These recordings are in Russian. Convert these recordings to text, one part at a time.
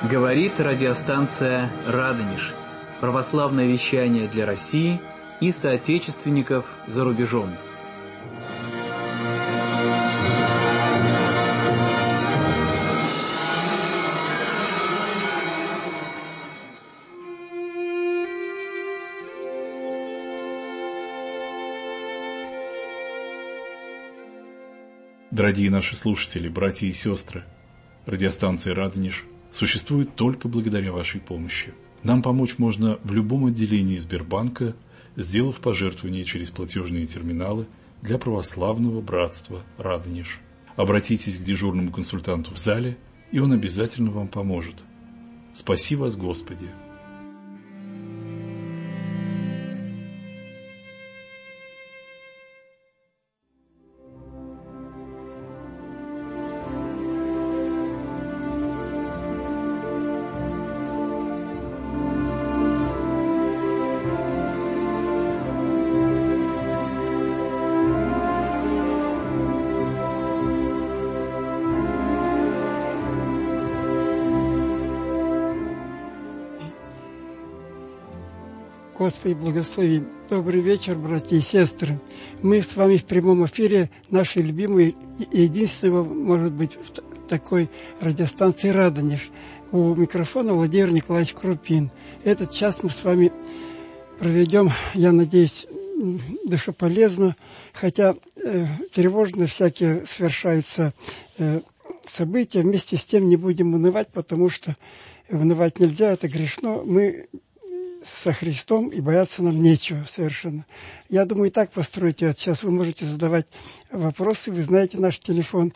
Говорит радиостанция «Радонеж». Православное вещание для России и соотечественников за рубежом. Дорогие наши слушатели, братья и сестры, радиостанция «Радонеж» существует только благодаря вашей помощи. Нам помочь можно в любом отделении Сбербанка, сделав пожертвование через платежные терминалы для православного братства «Радонеж». Обратитесь к дежурному консультанту в зале, и он обязательно вам поможет. Спаси вас, Господи! Господи, благослови. Добрый вечер, братья и сестры. Мы с вами в прямом эфире нашей любимой и единственного, может быть, такой радиостанции «Радонеж». У микрофона Владимир Николаевич Крупин. Этот час мы с вами проведем, я надеюсь, душеполезно, хотя тревожно всякие совершаются события. Вместе с тем не будем унывать, потому что унывать нельзя, это грешно. Мы со Христом, и бояться нам нечего совершенно. Я думаю, и так построите это. Сейчас вы можете задавать вопросы, вы знаете наш телефон.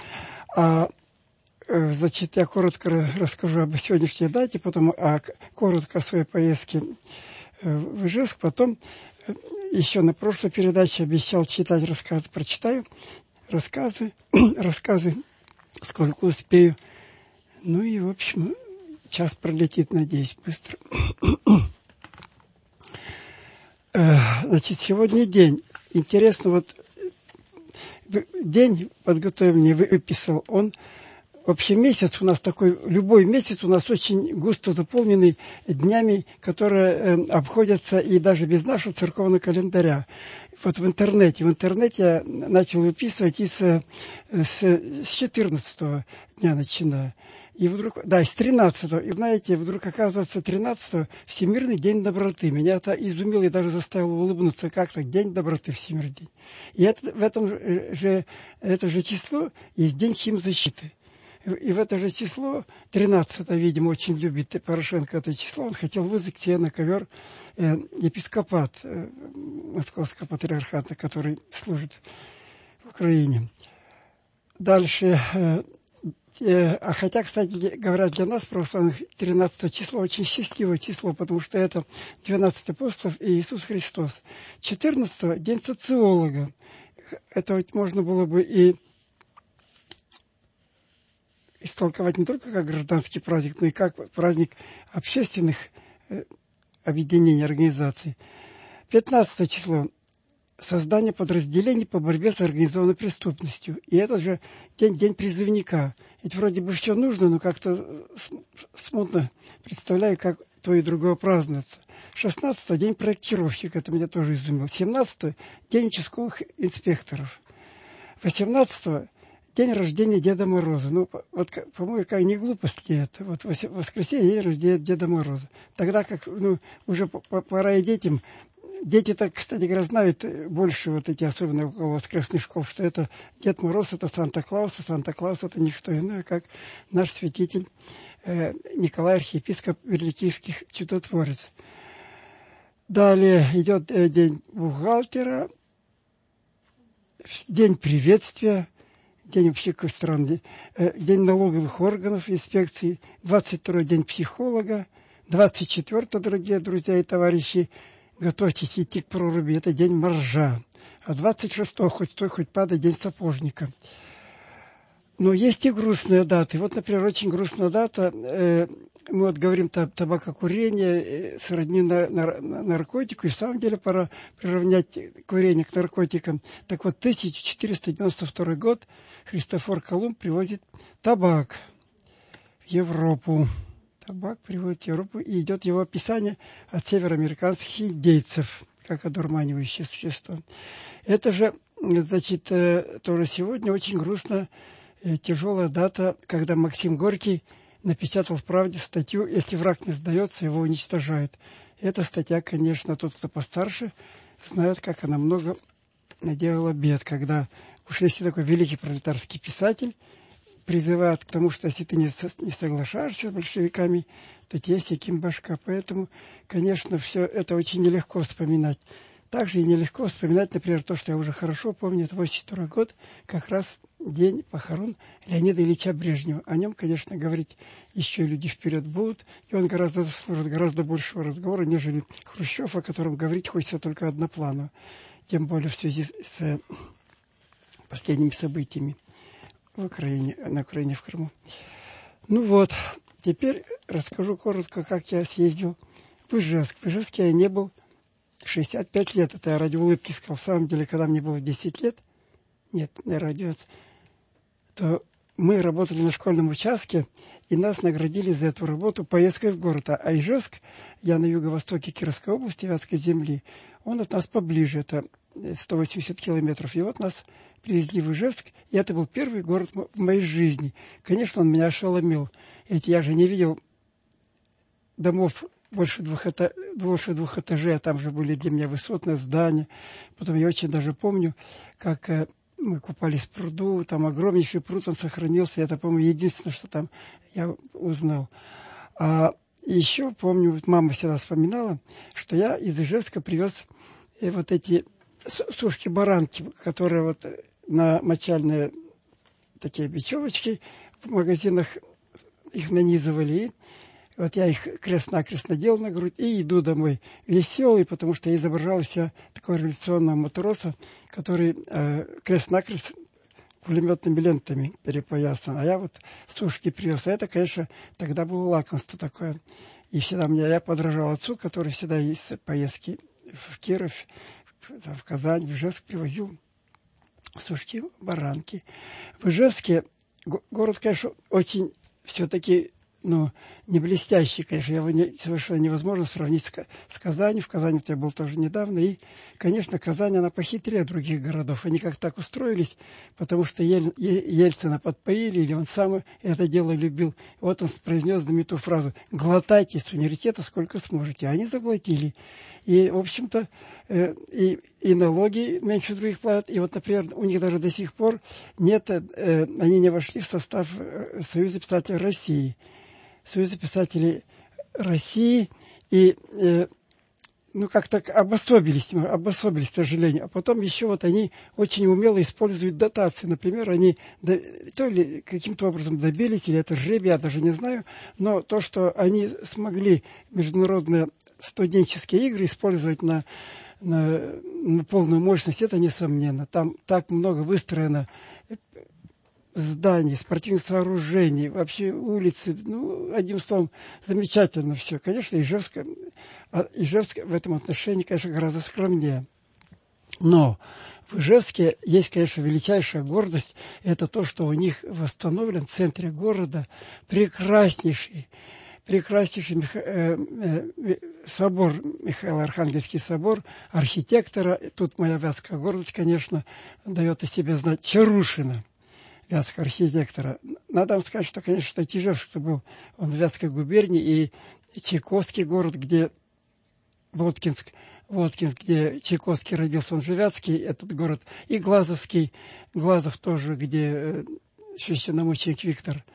Значит, я коротко расскажу об сегодняшней дате, потом коротко о своей поездке в Ижевск, потом еще на прошлой передаче обещал читать рассказы, прочитаю рассказы, сколько успею. Ну и, в общем, час пролетит, надеюсь, быстро. Значит, сегодня день. Интересно, вот день подготовил мне, выписал. Он вообще месяц у нас такой, любой месяц у нас очень густо заполненный днями, которые обходятся и даже без нашего церковного календаря. Вот в интернете я начал выписывать и с 14 дня начиная. И вдруг, с 13-го, и знаете, вдруг оказывается 13-го Всемирный день доброты. Меня это изумило и даже заставило улыбнуться. Как так? День доброты, Всемирный день. И это же число есть День химзащиты. И в это же число, 13-е, видимо, очень любит Порошенко это число, он хотел вызвать себе на ковер епископат Московского патриархата, который служит в Украине. Дальше... хотя, кстати, говорят, для нас, православных, 13 число очень счастливое число, потому что это 12 апостолов и Иисус Христос. 14 день социолога. Это вот можно было бы и истолковать не только как гражданский праздник, но и как праздник общественных объединений, организаций. 15 число. Создание подразделений по борьбе с организованной преступностью. И это же день призывника. Ведь вроде бы все нужно, но как-то смутно представляю, как то и другое празднуется. 16 день проектировщика, это меня тоже изумило. 17 день участковых инспекторов. 18 день рождения Деда Мороза. Ну, вот, по-моему, какая не глупость это. Вот воскресенье день рождения Деда Мороза. Тогда как, уже пора и детям. Дети-то, кстати говоря, знают больше вот эти, особенно около воскресных школ, что это Дед Мороз, это Санта-Клаус, а Санта-Клаус это не что иное, как наш святитель Николай, архиепископ Великийских чудотворец. Далее идет день бухгалтера, день приветствия, день вообще какой странный, день налоговых органов, инспекции, 22-й день психолога, 24-й, дорогие друзья и товарищи, готовьтесь идти к проруби, это день моржа. А 26-го, хоть стой, хоть падай, день сапожника. Но есть и грустные даты. Вот, например, очень грустная дата. Мы вот говорим табакокурение, сродни наркотику. И в самом деле пора приравнять курение к наркотикам. Так вот, 1492 год Христофор Колумб привозит табак в Европу. Табак приводит в Европу, и идет его описание от североамериканских индейцев, как одурманивающее существо. Это же, значит, тоже сегодня очень грустно, тяжелая дата, когда Максим Горький напечатал в «Правде» статью «Если враг не сдается, его уничтожают». Эта статья, конечно, тот, кто постарше, знает, как она много наделала бед, когда уж если такой великий пролетарский писатель призывает к тому, что если ты не соглашаешься с большевиками, то тебе секим башка. Поэтому, конечно, все это очень нелегко вспоминать. Также и нелегко вспоминать, например, то, что я уже хорошо помню, это 1982 год, как раз день похорон Леонида Ильича Брежнева. О нем, конечно, говорить еще люди вперед будут, и он гораздо заслужит гораздо большего разговора, нежели Хрущев, о котором говорить хочется только однопланово, тем более в связи с последними событиями в Украине, на Украине, в Крыму. Ну вот, теперь расскажу коротко, как я съездил в Ижевск. В Ижевске я не был 65 лет. Это я ради улыбки сказал. В самом деле, когда мне было 10 лет, нет, не ради, то мы работали на школьном участке, и нас наградили за эту работу поездкой в город. А Ижевск, я на юго-востоке Кировской области, Вятской земли, он от нас поближе, это 180 километров. И вот нас привезли в Ижевск, и это был первый город в моей жизни. Конечно, он меня ошеломил. Ведь я же не видел домов больше двух этажей, а там же были для меня высотные здания. Потом я очень даже помню, как мы купались в пруду, там огромнейший пруд, он сохранился. Это, по-моему, единственное, что там я узнал. А еще помню, вот мама всегда вспоминала, что я из Ижевска привез вот эти сушки-баранки, которые вот на мочальные такие бечевочки в магазинах их нанизывали. И вот я их крест-накрест надел на грудь и иду домой веселый, потому что я изображал из себя такого революционного матроса, который крест-накрест пулеметными лентами перепоясан. А я вот сушки привез. А это, конечно, тогда было лакомство такое. И всегда я подражал отцу, который всегда из поездки в Киров, в Казань, в Ижевск привозил сушки, баранки. В Ижевске город, конечно, очень все-таки, не блестящий, конечно, его совершенно невозможно сравнить с Казанью. В Казани я был тоже недавно. И, конечно, Казань, она похитрее других городов. Они как так устроились, потому что Ельцина подпоили, или он сам это дело любил. Вот он произнес знаменитую фразу: «Глотайте с университета сколько сможете». Они заглотили. И, в общем-то, и налоги меньше других платят. И вот, например, у них даже до сих пор нет, они не вошли в состав Союза писателей России. Союза писателей России и, как-то обособились, к сожалению. А потом еще вот они очень умело используют дотации. Например, они то ли каким-то образом добились, или это жребий, я даже не знаю, но то, что они смогли международные студенческие игры использовать на полную мощность, это несомненно. Там так много выстроено зданий, спортивных сооружений, вообще улицы, одним словом, замечательно все. Конечно, Ижевск в этом отношении, конечно, гораздо скромнее. Но в Ижевске есть, конечно, величайшая гордость. Это то, что у них восстановлен в центре города прекраснейший собор, Михаило-Архангельский собор, архитектора. Тут моя вятская гордость, конечно, дает о себе знать, Чарушина, вятского архитектора. Надо вам сказать, что, конечно, Ижевск был он в Вятской губернии, и Чайковский город, где Воткинск, где Чайковский родился, он же Вятский, этот город, и Глазов тоже, где священномученик Виктор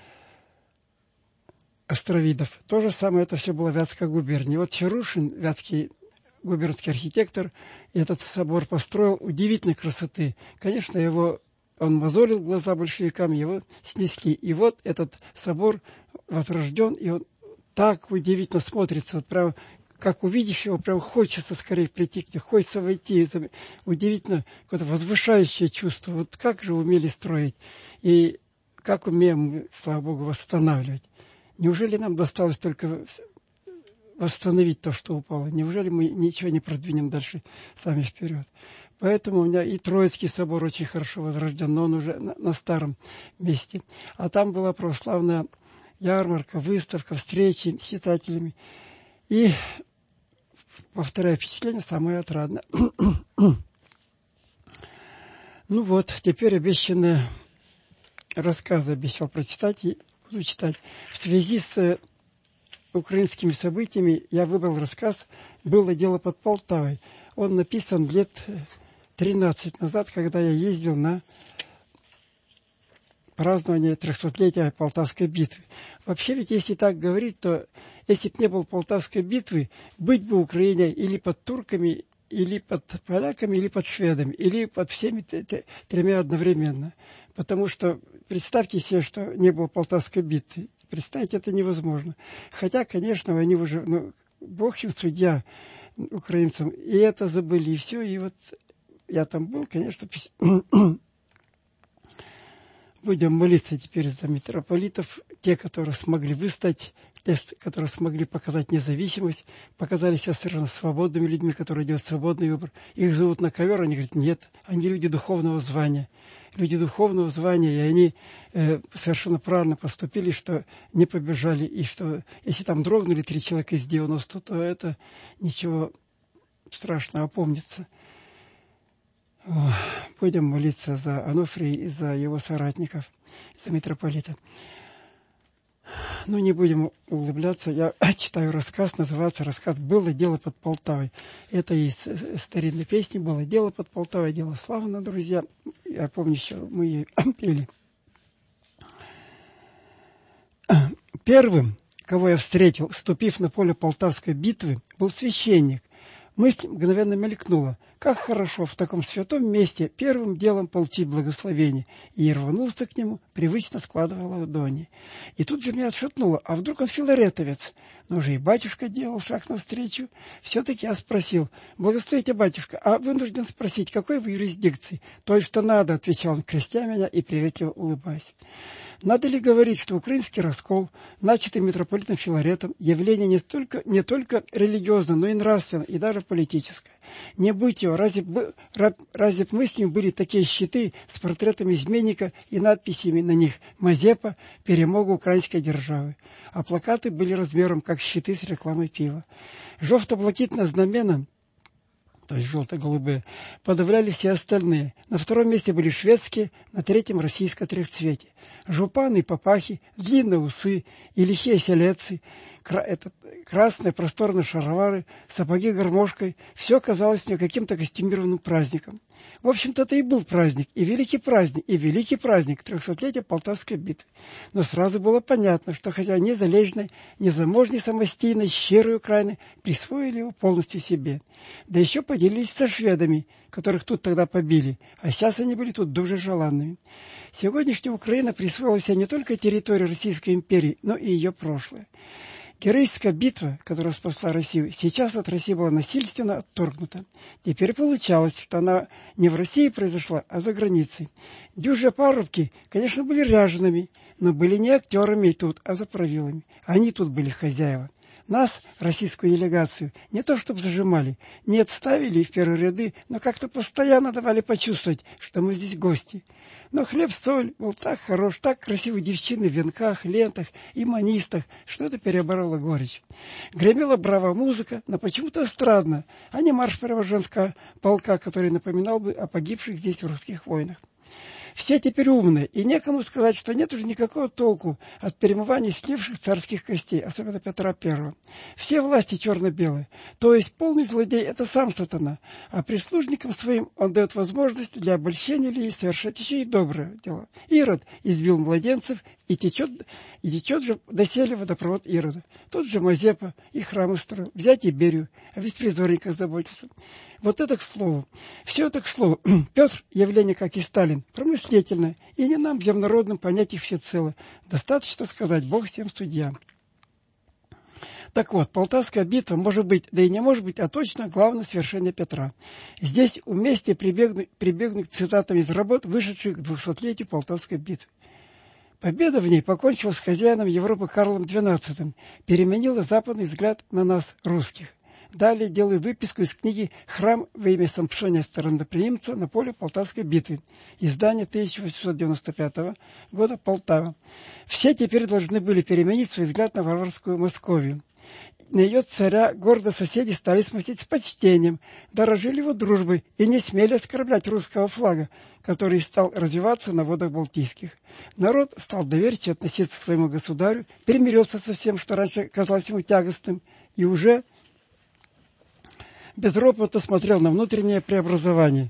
Островидов. То же самое, это все было Вятская губерния. Вот Чарушин, вятский губернский архитектор, этот собор построил удивительной красоты. Конечно, он мозолил глаза большевикам, его снесли. И вот этот собор возрожден, и он так удивительно смотрится. Вот прям, как увидишь его, прям хочется скорее прийти к тебе, хочется войти. Это удивительно, какое-то возвышающее чувство. Вот как же умели строить, и как умеем, слава Богу, восстанавливать. Неужели нам досталось только восстановить то, что упало? Неужели мы ничего не продвинем дальше сами вперед? Поэтому у меня и Троицкий собор очень хорошо возрожден, но он уже на старом месте. А там была православная ярмарка, выставка, встречи с читателями. И, повторяю, впечатление самое отрадное. Ну вот, теперь обещанные рассказы обещал прочитать и буду читать. В связи с украинскими событиями я выбрал рассказ «Было дело под Полтавой». Он написан лет 13 назад, когда я ездил на празднование 300-летия Полтавской битвы. Вообще, ведь если так говорить, то если бы не было Полтавской битвы, быть бы Украине или под турками, или под поляками, или под шведами, или под всеми тремя одновременно. Потому что представьте себе, что не было Полтавской битвы. Представить это невозможно. Хотя, конечно, они уже, Бог им судья украинцам, и это забыли, и все. И вот я там был, конечно, будем молиться теперь за митрополитов, те, которые смогли выстать, те, которые смогли показать независимость, показали себя совершенно свободными людьми, которые делают свободный выбор. Их зовут на ковер, они говорят, нет, они люди духовного звания. Люди духовного звания, и они совершенно правильно поступили, что не побежали, и что если там дрогнули 3 человека из 90, то это ничего страшного, опомнится. Будем молиться за Ануфрия и за его соратников, за митрополита. Не будем углубляться. Я читаю рассказ, называется рассказ «Было дело под Полтавой». Это из старинной песни «Было дело под Полтавой», дело славно, друзья. Я помню, еще мы ее пели. Первым, кого я встретил, вступив на поле Полтавской битвы, был священник. Мысль мгновенно мелькнула. Как хорошо в таком святом месте первым делом получить благословение. И рванулся к нему, привычно складывая ладони. И тут же меня отшатнуло. А вдруг он филаретовец? Но уже и батюшка делал шаг навстречу. Все-таки я спросил: «Благословите, батюшка, а вынужден спросить, какой вы юрисдикции?» «Той, что надо», — отвечал он, крестя меня и приветливо улыбаясь. Надо ли говорить, что украинский раскол, начатый митрополитом Филаретом, явление не только религиозное, но и нравственное, и даже политическое. Не будь его, разве б мы с ним были такие щиты с портретами изменника и надписями на них «Мазепа, перемога украинской державы», а плакаты были размером, как щиты с рекламой пива. Жовто-блакитное знамена, то есть желто-голубые, подавляли все остальные. На втором месте были шведские, на третьем российское трехцветие. Жупаны и папахи, длинные усы и лихие селедцы, красные просторные шаровары, сапоги гармошкой — все казалось мне каким-то костюмированным праздником. В общем-то, это и был праздник, и великий праздник 300-летия Полтавской битвы. Но сразу было понятно, что хотя ни залежной, ни заможной самостийной, щирой Украины присвоили его полностью себе. Да еще поделились со шведами, которых тут тогда побили, а сейчас они были тут дуже желанными. Сегодняшняя Украина присвоила себе не только территорию Российской империи, но и ее прошлое. Героическая битва, которая спасла Россию, сейчас от России была насильственно отторгнута. Теперь получалось, что она не в России произошла, а за границей. Дюжи парубки, конечно, были ряжеными, но были не актерами тут, а заправилами. Они тут были хозяева. Нас, российскую делегацию, не то чтобы зажимали, не отставили в первые ряды, но как-то постоянно давали почувствовать, что мы здесь гости. Но хлеб-соль был так хорош, так красивые девчины в венках, лентах и манистах, что это перебороло горечь. Гремела бравая музыка, но почему-то эстрадно, а не марш Преображенского полка, который напоминал бы о погибших здесь русских войнах. Все теперь умные, и некому сказать, что нет уже никакого толку от перемывания снивших царских костей, особенно Петра I. Все власти черно-белые, то есть полный злодей – это сам сатана, а прислужникам своим он дает возможность для обольщения людей совершать еще и доброе дело. Ирод избил младенцев, и течет же доселе водопровод Ирода. Тут же Мазепа и храмы строил, взять Иберию, о беспризорниках заботиться. Вот это к слову. Все это к слову. Петр, явление, как и Сталин, промыслительное, и не нам, земнородным, понять их всецело. Достаточно сказать: Бог всем судья. Так вот, Полтавская битва может быть, да и не может быть, а точно главное свершение Петра. Здесь уместнее прибегнуть к цитатам из работ, вышедших к 200-летию Полтавской битвы. Победа в ней покончила с хозяином Европы Карлом XII, переменила западный взгляд на нас, русских. Далее делаю выписку из книги «Храм во имя Сампшония Стародоприимца на поле Полтавской битвы». Издание 1895 года, Полтава. Все теперь должны были переменить свой взгляд на варварскую Московию. На ее царя гордо соседи стали смотреть с почтением, дорожили его дружбой и не смели оскорблять русского флага, который стал развиваться на водах Балтийских. Народ стал доверчиво относиться к своему государю, примирился со всем, что раньше казалось ему тягостным, и уже без ропота смотрел на внутреннее преобразование,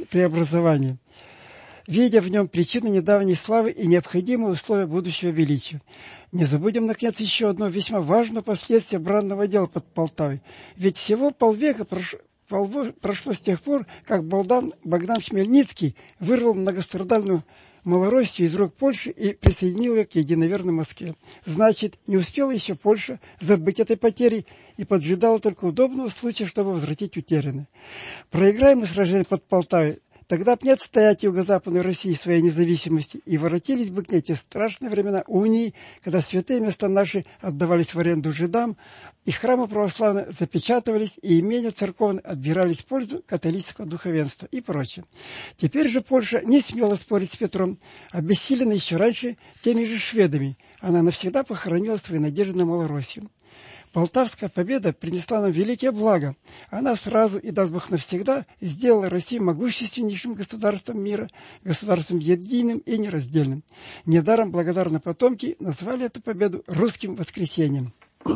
видя в нем причину недавней славы и необходимые условия будущего величия. Не забудем, наконец, еще одно весьма важное последствие бранного дела под Полтавой. Ведь всего полвека прошло с тех пор, как Богдан Хмельницкий вырвал многострадальную Малороссию из рук Польши и присоединил ее к единоверной Москве. Значит, не успела еще Польша забыть этой потери и поджидала только удобного случая, чтобы возвратить утерянное. Проиграем мы сражение под Полтавой, тогда б не отстоять юго-западной России своей независимости, и воротились бы к ней те страшные времена унии, когда святые места наши отдавались в аренду жидам, и храмы православные запечатывались, и имения церковные отбирались в пользу католического духовенства и прочее. Теперь же Польша не смела спорить с Петром, обессилена еще раньше теми же шведами. Она навсегда похоронила свои надежды на Малороссию. Полтавская победа принесла нам великие блага. Она сразу и, даст Бог, навсегда сделала Россию могущественнейшим государством мира, государством единым и нераздельным. Недаром благодарные потомки назвали эту победу русским воскресением.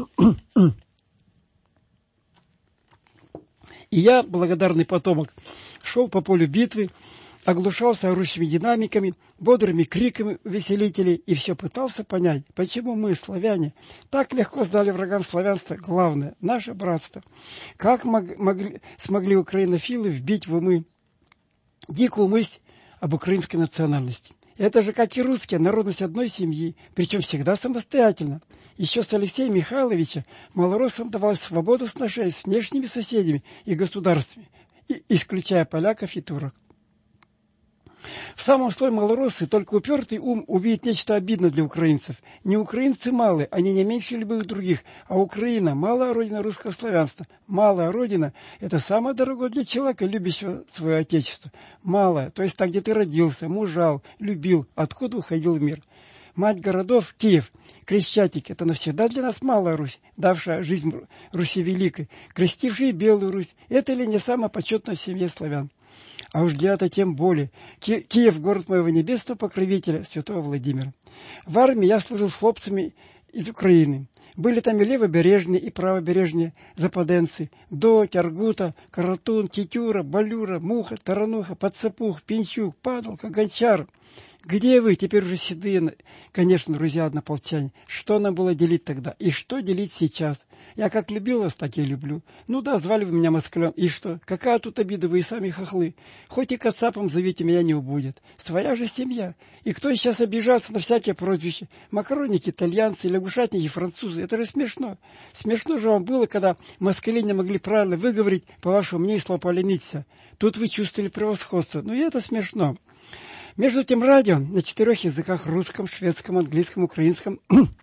И я, благодарный потомок, шел по полю битвы, оглушался орущими динамиками, бодрыми криками веселителей и все пытался понять, почему мы, славяне, так легко сдали врагам славянства главное, наше братство. Как смогли украинофилы вбить в умы дикую мысль об украинской национальности. Это же, как и русские, народность одной семьи, причем всегда самостоятельно. Еще с Алексея Михайловича малороссам давалась свобода сношений с внешними соседями и государствами, исключая поляков и турок. В самом слое малороссы только упертый ум увидит нечто обидное для украинцев. Не украинцы малые, они не меньше любых других, а Украина – малая родина русского славянства. Малая родина – это самое дорогое для человека, любящего свое отечество. Малая, то есть там, где ты родился, мужал, любил, откуда уходил в мир. Мать городов – Киев, Крещатик – это навсегда для нас малая Русь, давшая жизнь Руси Великой, крестившая Белую Русь. Это ли не самое почетное в семье славян? А уж для-то тем более. Киев – город моего небесного покровителя, святого Владимира. В армии я служил с хлопцами из Украины. Были там и левобережные, и правобережные западенцы. Доть, Аргута, Каратун, Тетюра, Балюра, Муха, Тарануха, Подсапух, Пинчук, Падалка, Гончар. Где вы, теперь уже седые, конечно, друзья однополчане? Что нам было делить тогда? И что делить сейчас? Я как любил вас, так и люблю. Ну да, звали вы меня москалем. И что? Какая тут обида, вы и сами хохлы. Хоть и кацапом зовите, меня не убудет. Своя же семья. И кто сейчас обижается на всякие прозвища? Макароники, итальянцы, лягушатники, французы. Это же смешно. Смешно же вам было, когда москали не могли правильно выговорить, по вашему мнению, слово «полениться». Тут вы чувствовали превосходство. Ну и это смешно. Между тем радио на 4 языках – русском, шведском, английском, украинском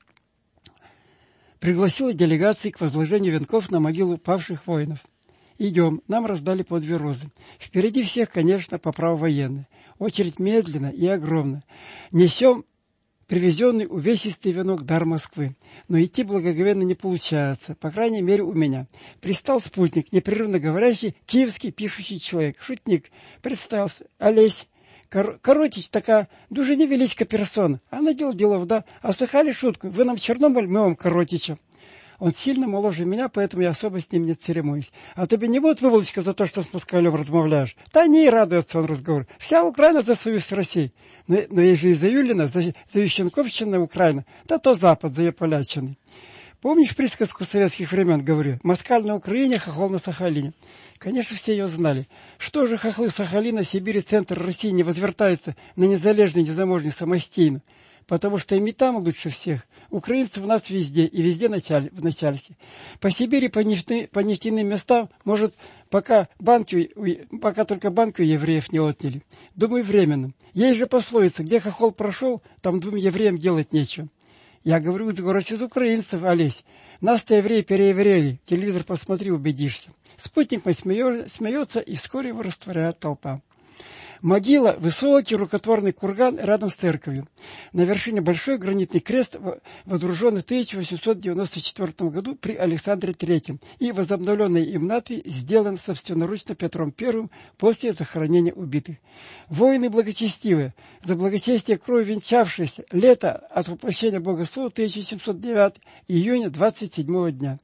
– пригласило делегации к возложению венков на могилу павших воинов. Идем, нам раздали по 2 розы. Впереди всех, конечно, по праву военные. Очередь медленно и огромна. Несем привезенный увесистый венок дар Москвы. Но идти благоговенно не получается, по крайней мере у меня. Пристал спутник, непрерывно говорящий, киевский пишущий человек, шутник. Представился, Олесь. Коротич така дуже невеличка персона. А надел делов, да. А слыхали шутку? Вы нам Чернобыль, мы вам Коротича. Он сильно моложе меня, поэтому я особо с ним не церемонюсь. А тебе не будет выволочка за то, что с москалем размовляешь? Да не, радуется он разговор. Вся Украина за союз с Россией. Но есть же и за Юлина, за Ющенковщина Украина, да то Запад, за ее полячины. Помнишь присказку советских времен, говорю, москаль на Украине, хохол на Сахалине? Конечно, все ее знали. Что же хохлы Сахалина, Сибири, центр России не возвертаются на незалежный, незаможный самостийно? Потому что им и там лучше всех. Украинцы у нас везде, и везде в начальстве. По Сибири, по нефтяным местам, может, пока только банки у евреев не отняли. Думаю, временно. Есть же пословица, где хохол прошел, там 2 евреям делать нечего. Я говорю, город из украинцев, Олесь. Нас-то евреи переевреили. Телевизор посмотри, убедишься. Спутник мой смеется, и вскоре его растворяет толпа. Могила – высокий рукотворный курган рядом с церковью. На вершине большой гранитный крест, водруженный в 1894 году при Александре III и возобновленный им надпись сделан собственноручно Петром I после захоронения убитых. Воины благочестивые, за благочестие крови венчавшиеся, лето от воплощения Бога Слова 1709, июня 27 дня.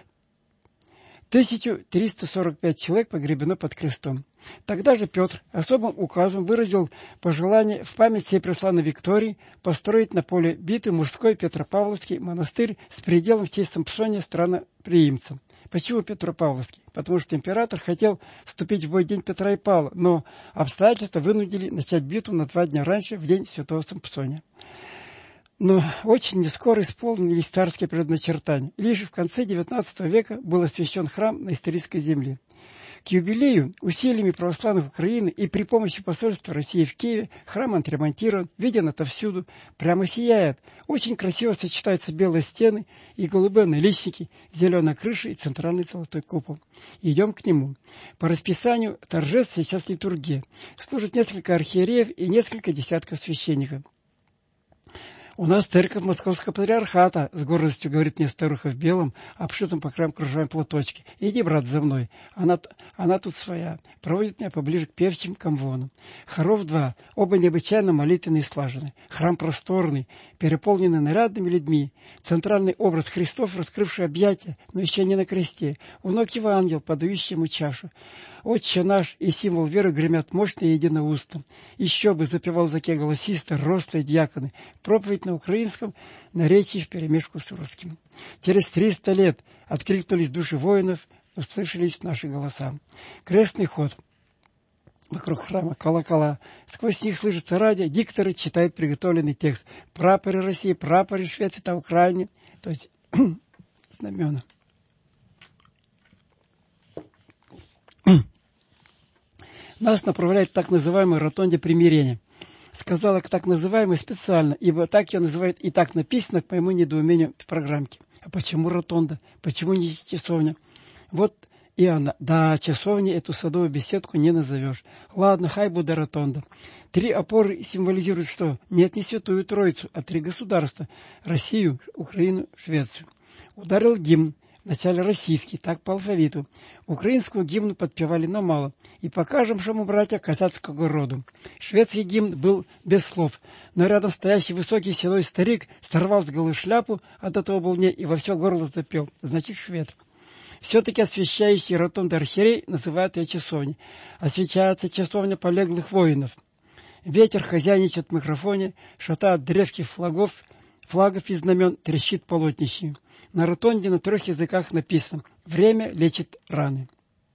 1345 человек погребено под крестом. Тогда же Петр особым указом выразил пожелание в память всей преславной Виктории построить на поле биты мужской Петропавловский монастырь с пределом в честь Сампсония страноприимцем. Почему Петропавловский? Потому что император хотел вступить в бой день Петра и Павла, но обстоятельства вынудили начать битву на 2 дня раньше, в день святого Сампсония. Но очень нескоро исполнились царские предначертания. Лишь в конце XIX века был освящен храм на исторической земле. К юбилею усилиями православных Украины и при помощи посольства России в Киеве храм отремонтирован, виден отовсюду, прямо сияет. Очень красиво сочетаются белые стены и голубые наличники, зеленая крыша и центральный золотой купол. Идем к нему. По расписанию торжеств сейчас литургия. Служат несколько архиереев и несколько десятков священников. «У нас церковь Московского патриархата», — с гордостью говорит мне старуха в белом, обшитом по краям кружевом платочке. «Иди, брат, за мной. Она тут своя». Проводит меня поближе к певчим камвонам. Хоров 2, оба необычайно молитвенные и слаженные. Храм просторный, переполненный нарядными людьми. Центральный образ Христов, раскрывший объятия, но еще не на кресте. У ног его ангел, подающий ему чашу. «Отче наш» и символ веры гремят мощно и единоустно. Еще бы запевал заке голосисты, рослые дьяконы. Проповедь на украинском наречии вперемешку с русским. Через 300 лет откликнулись души воинов, услышались наши голоса. Крестный ход. Вокруг храма колокола. Сквозь них слышится радио, дикторы читают приготовленный текст. Прапоры России, прапоры Швеции, на Украине. То есть знамена. Нас направляет к так называемой ротонде примирения. Сказала к так называемой специально, ибо так ее называют и так написано, к моему недоумению, в программке. А почему ротонда? Почему не часовня? Вот и она. Да, часовней эту садовую беседку не назовешь. Ладно, хай будет ротонда. 3 опоры символизируют что? Нет, не Святую Троицу, а 3 государства. Россию, Украину, Швецию. Ударил гимн. Вначале российский, так по алфавиту. Украинскую гимну подпевали, но мало. И покажем, что мы братья казацкого роду. Шведский гимн был без слов, но рядом стоящий высокий седой старик сорвал с головы шляпу, от этого был не и во все горло запел. Значит, швед. Все-таки освящающий ротонду архиерей называют ее часовней. Освещается часовня полеглых воинов. Ветер хозяйничает в микрофоне, шатает древки флагов и знамен, трещит полотнище. На ротонде на 3 языках написано «Время лечит раны».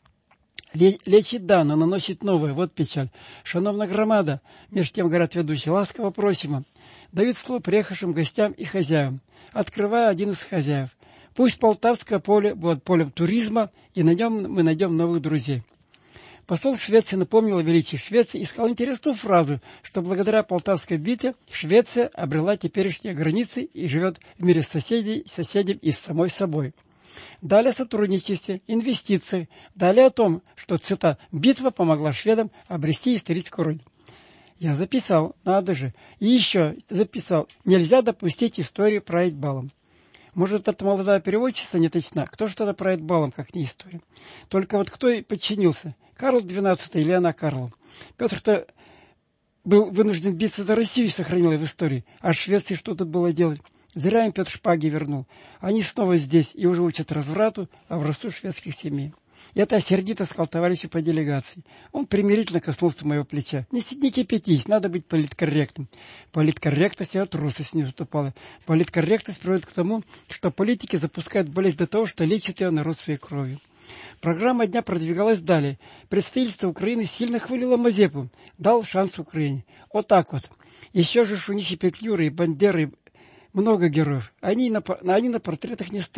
Лечит, да, но наносит новое, вот печаль. Шановна громада, между тем говорят ведущие, ласково просимо. Дают слово приехавшим гостям и хозяевам. Открывая один из хозяев. Пусть Полтавское поле будет полем туризма, и на нем мы найдем новых друзей. Посол Швеции напомнил о величии Швеции и сказал интересную фразу, что благодаря Полтавской битве Швеция обрела теперешние границы и живет в мире с соседями и с самой собой. Далее о сотрудничестве, инвестициях, далее о том, что, цитата, «битва помогла шведам обрести историческую роль». Я записал, надо же, и еще записал, нельзя допустить историю править балом. Может, эта молодая переводчица не точна. Кто же тогда правит балом, как не история? Только вот кто и подчинился? Карл XII или Анна Карла? Петр-то был вынужден биться за Россию и сохранил ее в истории. А Швеции что тут было делать? Зря им Петр шпаги вернул. Они снова здесь и уже учат разврату, образцу шведских семей. И это сердито сказал товарищу по делегации. Он примирительно коснулся моего плеча. Не кипятись, надо быть политкорректным. Политкорректность от трусость не уступала. Политкорректность приводит к тому, что политики запускают болезнь до того, что лечат ее народ своей кровью. Программа дня продвигалась далее. Представительство Украины сильно хвалило Мазепу, дал шанс Украине. Вот так вот. Еще же у них и Петлюра, и Бандера, и много героев. Они на портретах не стареют.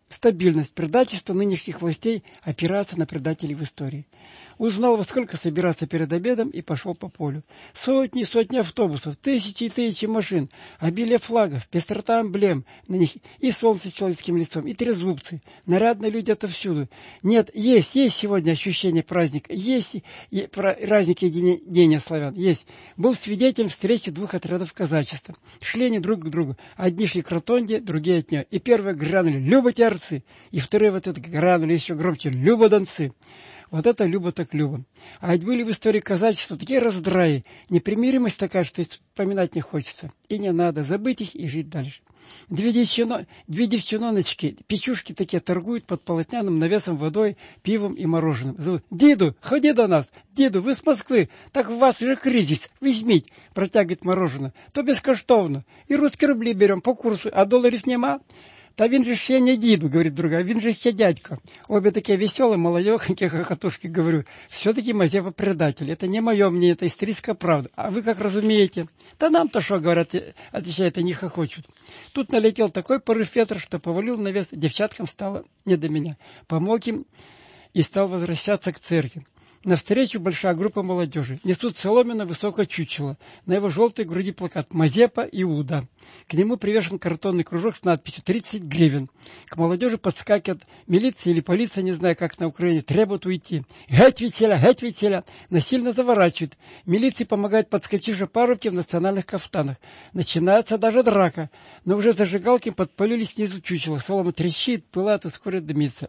стабильность. Предательство нынешних властей опирается на предателей в истории. Узнал, во сколько собираться перед обедом, и пошел по полю. Сотни и сотни автобусов, тысячи и тысячи машин, обилие флагов, пестрота эмблем, на них и солнце с человеческим лицом, и трезубцы. Нарядные люди отовсюду. Нет, есть сегодня ощущение праздника, есть праздник единения славян, есть. Был свидетелем встречи двух отрядов казачества. Шли они друг к другу. Одни шли к ротонде, другие от нее. И первые грянули «Люба терцы!» И вторые в ответ грянули еще громче «Люба донцы!» Вот это Люба так Люба. А ведь были в истории казачества такие раздраи, непримиримость такая, что вспоминать не хочется. И не надо, забыть их и жить дальше. Две девчоночки, печушки такие, торгуют под полотняным навесом водой, пивом и мороженым. Зовут: «Диду, ходи до нас! Диду, вы с Москвы! Так у вас же кризис! Возьмите!» Протягивает мороженое. То безкоштовно. И русские рубли берем по курсу, а долларов нема. «Та він же ще не діду», говорит другая, «він же ще дядька». Обе такие веселые, молодехонькие хохотушки, говорю. Все-таки Мазепа предатель. Это не мое мнение, это историческая правда. А вы как разумеете? Да нам-то что, говорят, отвечают, они хохочут. Тут налетел такой порыв ветра, что повалил навес. Девчаткам стало не до меня. Помог им и стал возвращаться к церкви. Навстречу большая группа молодежи. Несут соломина высокое чучело. На его желтой груди плакат «Мазепа Иуда». К нему привешен картонный кружок с надписью «30 гривен». К молодежи подскакивает милиция или полиция, не знаю, как на Украине, требуют уйти. «Геть веселя!» Насильно заворачивают. Милиции помогают подскочившие парубки в национальных кафтанах. Начинается даже драка. Но уже зажигалки подпалили снизу чучело. Солома трещит, пылает и вскоре дымится.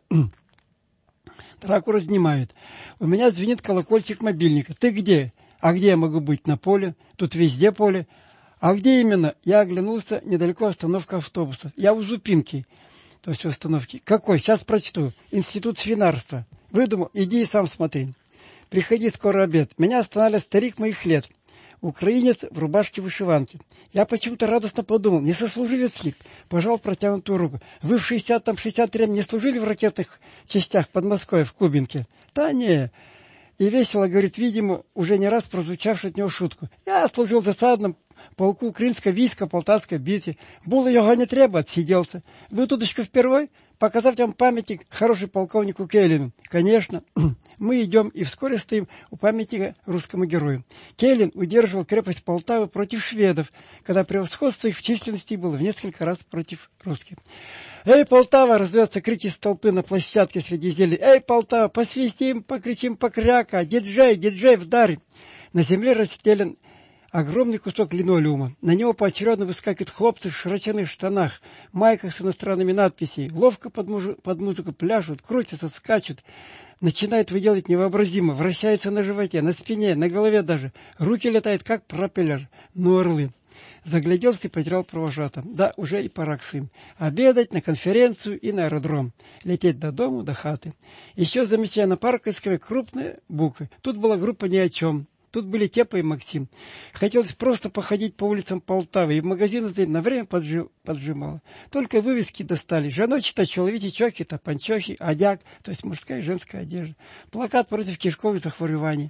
Драку разнимают. У меня звенит колокольчик мобильника. «Ты где?» «А где я могу быть? На поле. Тут везде поле». «А где именно?» Я оглянулся, недалеко остановка автобуса. «Я у Зупинки». То есть у остановки. «Какой? Сейчас прочту. Институт свинарства». «Выдумал? Иди и сам смотри». «Приходи, скоро обед». Меня останавливает старик моих лет. Украинец в рубашке-вышиванке. Я почему-то радостно подумал, не сослуживец ли? Пожал протянутую руку. Вы в 63-м не служили в ракетных частях Подмосковья в Кубинке? Да не. И весело говорит, видимо, уже не раз прозвучавшую от него шутку. Я служил в засадном полку украинского війська Полтавской битве. Було його не треба, отсиделся. Вы туточку впервой? Показать вам памятник хороший полковнику Келлину. Конечно. Мы идем и вскоре стоим у памятника русскому герою. Келлин удерживал крепость Полтавы против шведов, когда превосходство их в численности было в несколько раз против русских. «Эй, Полтава!» — раздается крики с толпы на площадке среди зелени. «Эй, Полтава! Посвистим, покричим, покряка! Диджей, вдарь!» На земле расстелен огромный кусок линолеума. На него поочередно выскакивают хлопцы в широченных штанах, майках с иностранными надписями. Ловко под музыку пляшут, крутятся, скачут. Начинает выделать невообразимо. Вращается на животе, на спине, на голове даже. Руки летают, как пропеллер. Ну, орлы. Загляделся и потерял провожатого. Да, уже и пора к своим. Обедать, на конференцию и на аэродром. Лететь до дому, до хаты. Еще замечаю на парковской крупные буквы. Тут была группа ни о чем. Тут были Тепа и Максим. Хотелось просто походить по улицам Полтавы и в магазины на время поджимало. Только вывески достали. Жаночи-то, человечи-чоки-то, панчохи, одяг, то есть мужская и женская одежда. Плакат против кишковых захвореваний.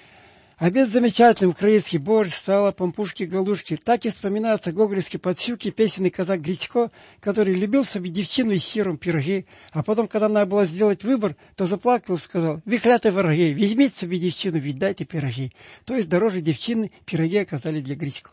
Обед замечательный, украинский, борщ, сало, пампушки, галушки. Так и вспоминаются гоголевские подсюки, песенный казак Грицько, который любил себе девчину и сиром пироги, а потом, когда надо было сделать выбор, то заплакал и сказал: «Вы клятые враги, возьмите себе девчину, віддайте пироги». То есть дороже девчины пироги оказались для Грицько.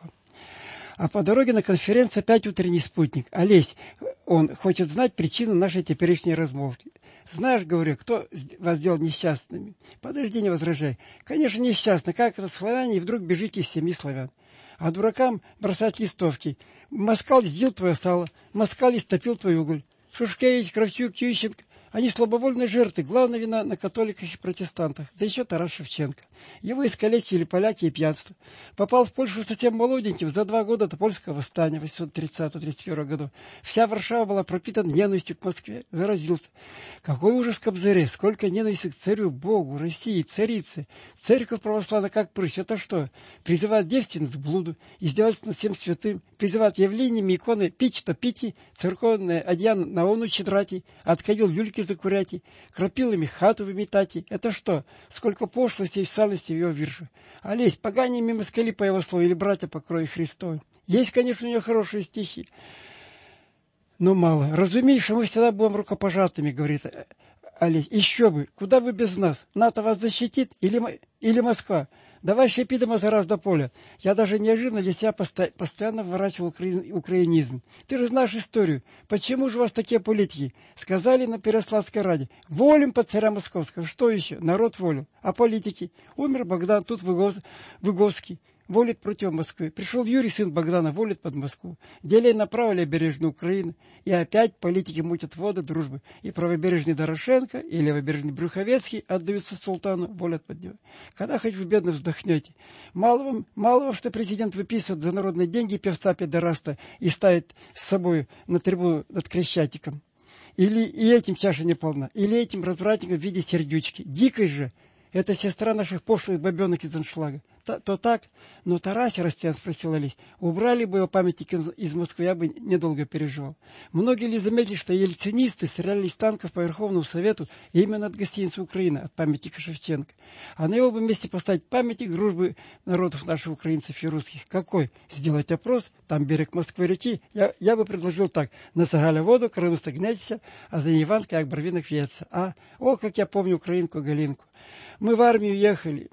А по дороге на конференцию опять утренний спутник. Олесь, он хочет знать причину нашей теперешней размолвки. Знаешь, говорю, кто вас сделал несчастными? Подожди, не возражай. Конечно, несчастны. Как это славяне, и вдруг бежите из семьи славян. А дуракам бросать листовки. Москаль съел твое сало, москаль истопил твой уголь. Шушкевич, Кравчук, Ющенко. Они слабовольные жертвы. Главная вина на католиках и протестантах. Да еще Тарас Шевченко. Его искалечили поляки и пьянство. Попал в Польшу совсем молоденьким за 2 года до польского восстания в 830-31 году. Вся Варшава была пропитана ненавистью к Москве. Заразился. Какой ужас Кобзаре! Сколько ненависти к царю, Богу, России, царице. Церковь православная как прыщ. Это что? Призывает девственниц к блуду, издевательство над всем святым, призывает явлениями иконы пить-то пити, церковное одеяние на ону чедрати, откавил люльки закуряти, крапилами хату выметати. Это что? Сколько пошлости и всальности в его виршах. Олесь, поганими москали по его слову, или братья по крови Христовой. Есть, конечно, у нее хорошие стихи. Ну, мало. Разумеешь, мы всегда будем рукопожатыми, говорит Олесь. Еще бы. Куда вы без нас? НАТО вас защитит или Москва? Давай щепи до мозга до поля. Я даже неожиданно для себя постоянно вворачивал украинизм. Ты же знаешь историю. Почему же у вас такие политики? Сказали на Переславской раде. Волим под царя московского. Что еще? Народ волил. А политики? Умер Богдан, тут Выговский. Волит против Москвы. Пришел Юрий, сын Богдана, волит под Москву. Делей направо левобережную Украину. И опять политики мутят воды дружбы. И правобережный Дорошенко, и левобережный Брюховецкий отдаются султану, волят под него. Когда хоть вы бедно вздохнете. Мало вам, что президент выписывает за народные деньги певца педораста и ставит с собой на трибуну над Крещатиком. Или и этим чаша не полна. Или этим развратником в виде сердючки. Дикость же. Это сестра наших пошлых бабенок из аншлага. То так, но Тарасе, Растян спросил Олесь, убрали бы его памятник из Москвы, я бы недолго переживал. Многие ли заметили, что ельцинисты стреляли из танков по Верховному Совету именно от гостиницы Украина, от памятника Шевченко. А на его бы месте поставить памятник дружбы народов наших украинцев и русских. Какой? Сделать опрос, там берег Москвы-реки. Я бы предложил так, на Сагаля воду, Крымуста гнетися, а за Иванка, як барвинок вьется. О, как я помню Украинку Галинку. Мы в армию ехали,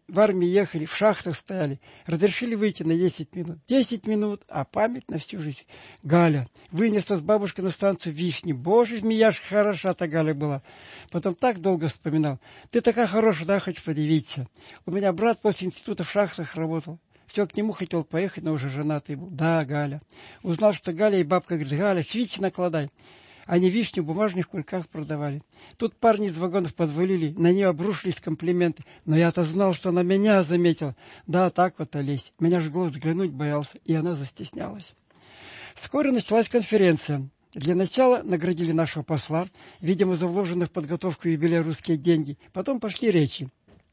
в шахтах стояли, разрешили выйти на 10 минут. 10 минут, а память на всю жизнь. Галя вынесла с бабушкой на станцию Вишни. Боже, змеяшка, хороша-то Галя была. Потом так долго вспоминал. Ты такая хорошая, да, хоть подивиться. У меня брат после института в шахтах работал. Все, к нему хотел поехать, но уже женатый был. Да, Галя. Узнал, что Галя, и бабка говорит, Галя, свечи накладай. Они вишню в бумажных кульках продавали. Тут парни из вагонов подвалили, на нее обрушились комплименты. Но я-то знал, что она меня заметила. Да, так вот, Олесь. Меня же голос взглянуть боялся, и она застеснялась. Вскоре началась конференция. Для начала наградили нашего посла, видимо, за вложенные в подготовку юбилея русские деньги. Потом пошли речи.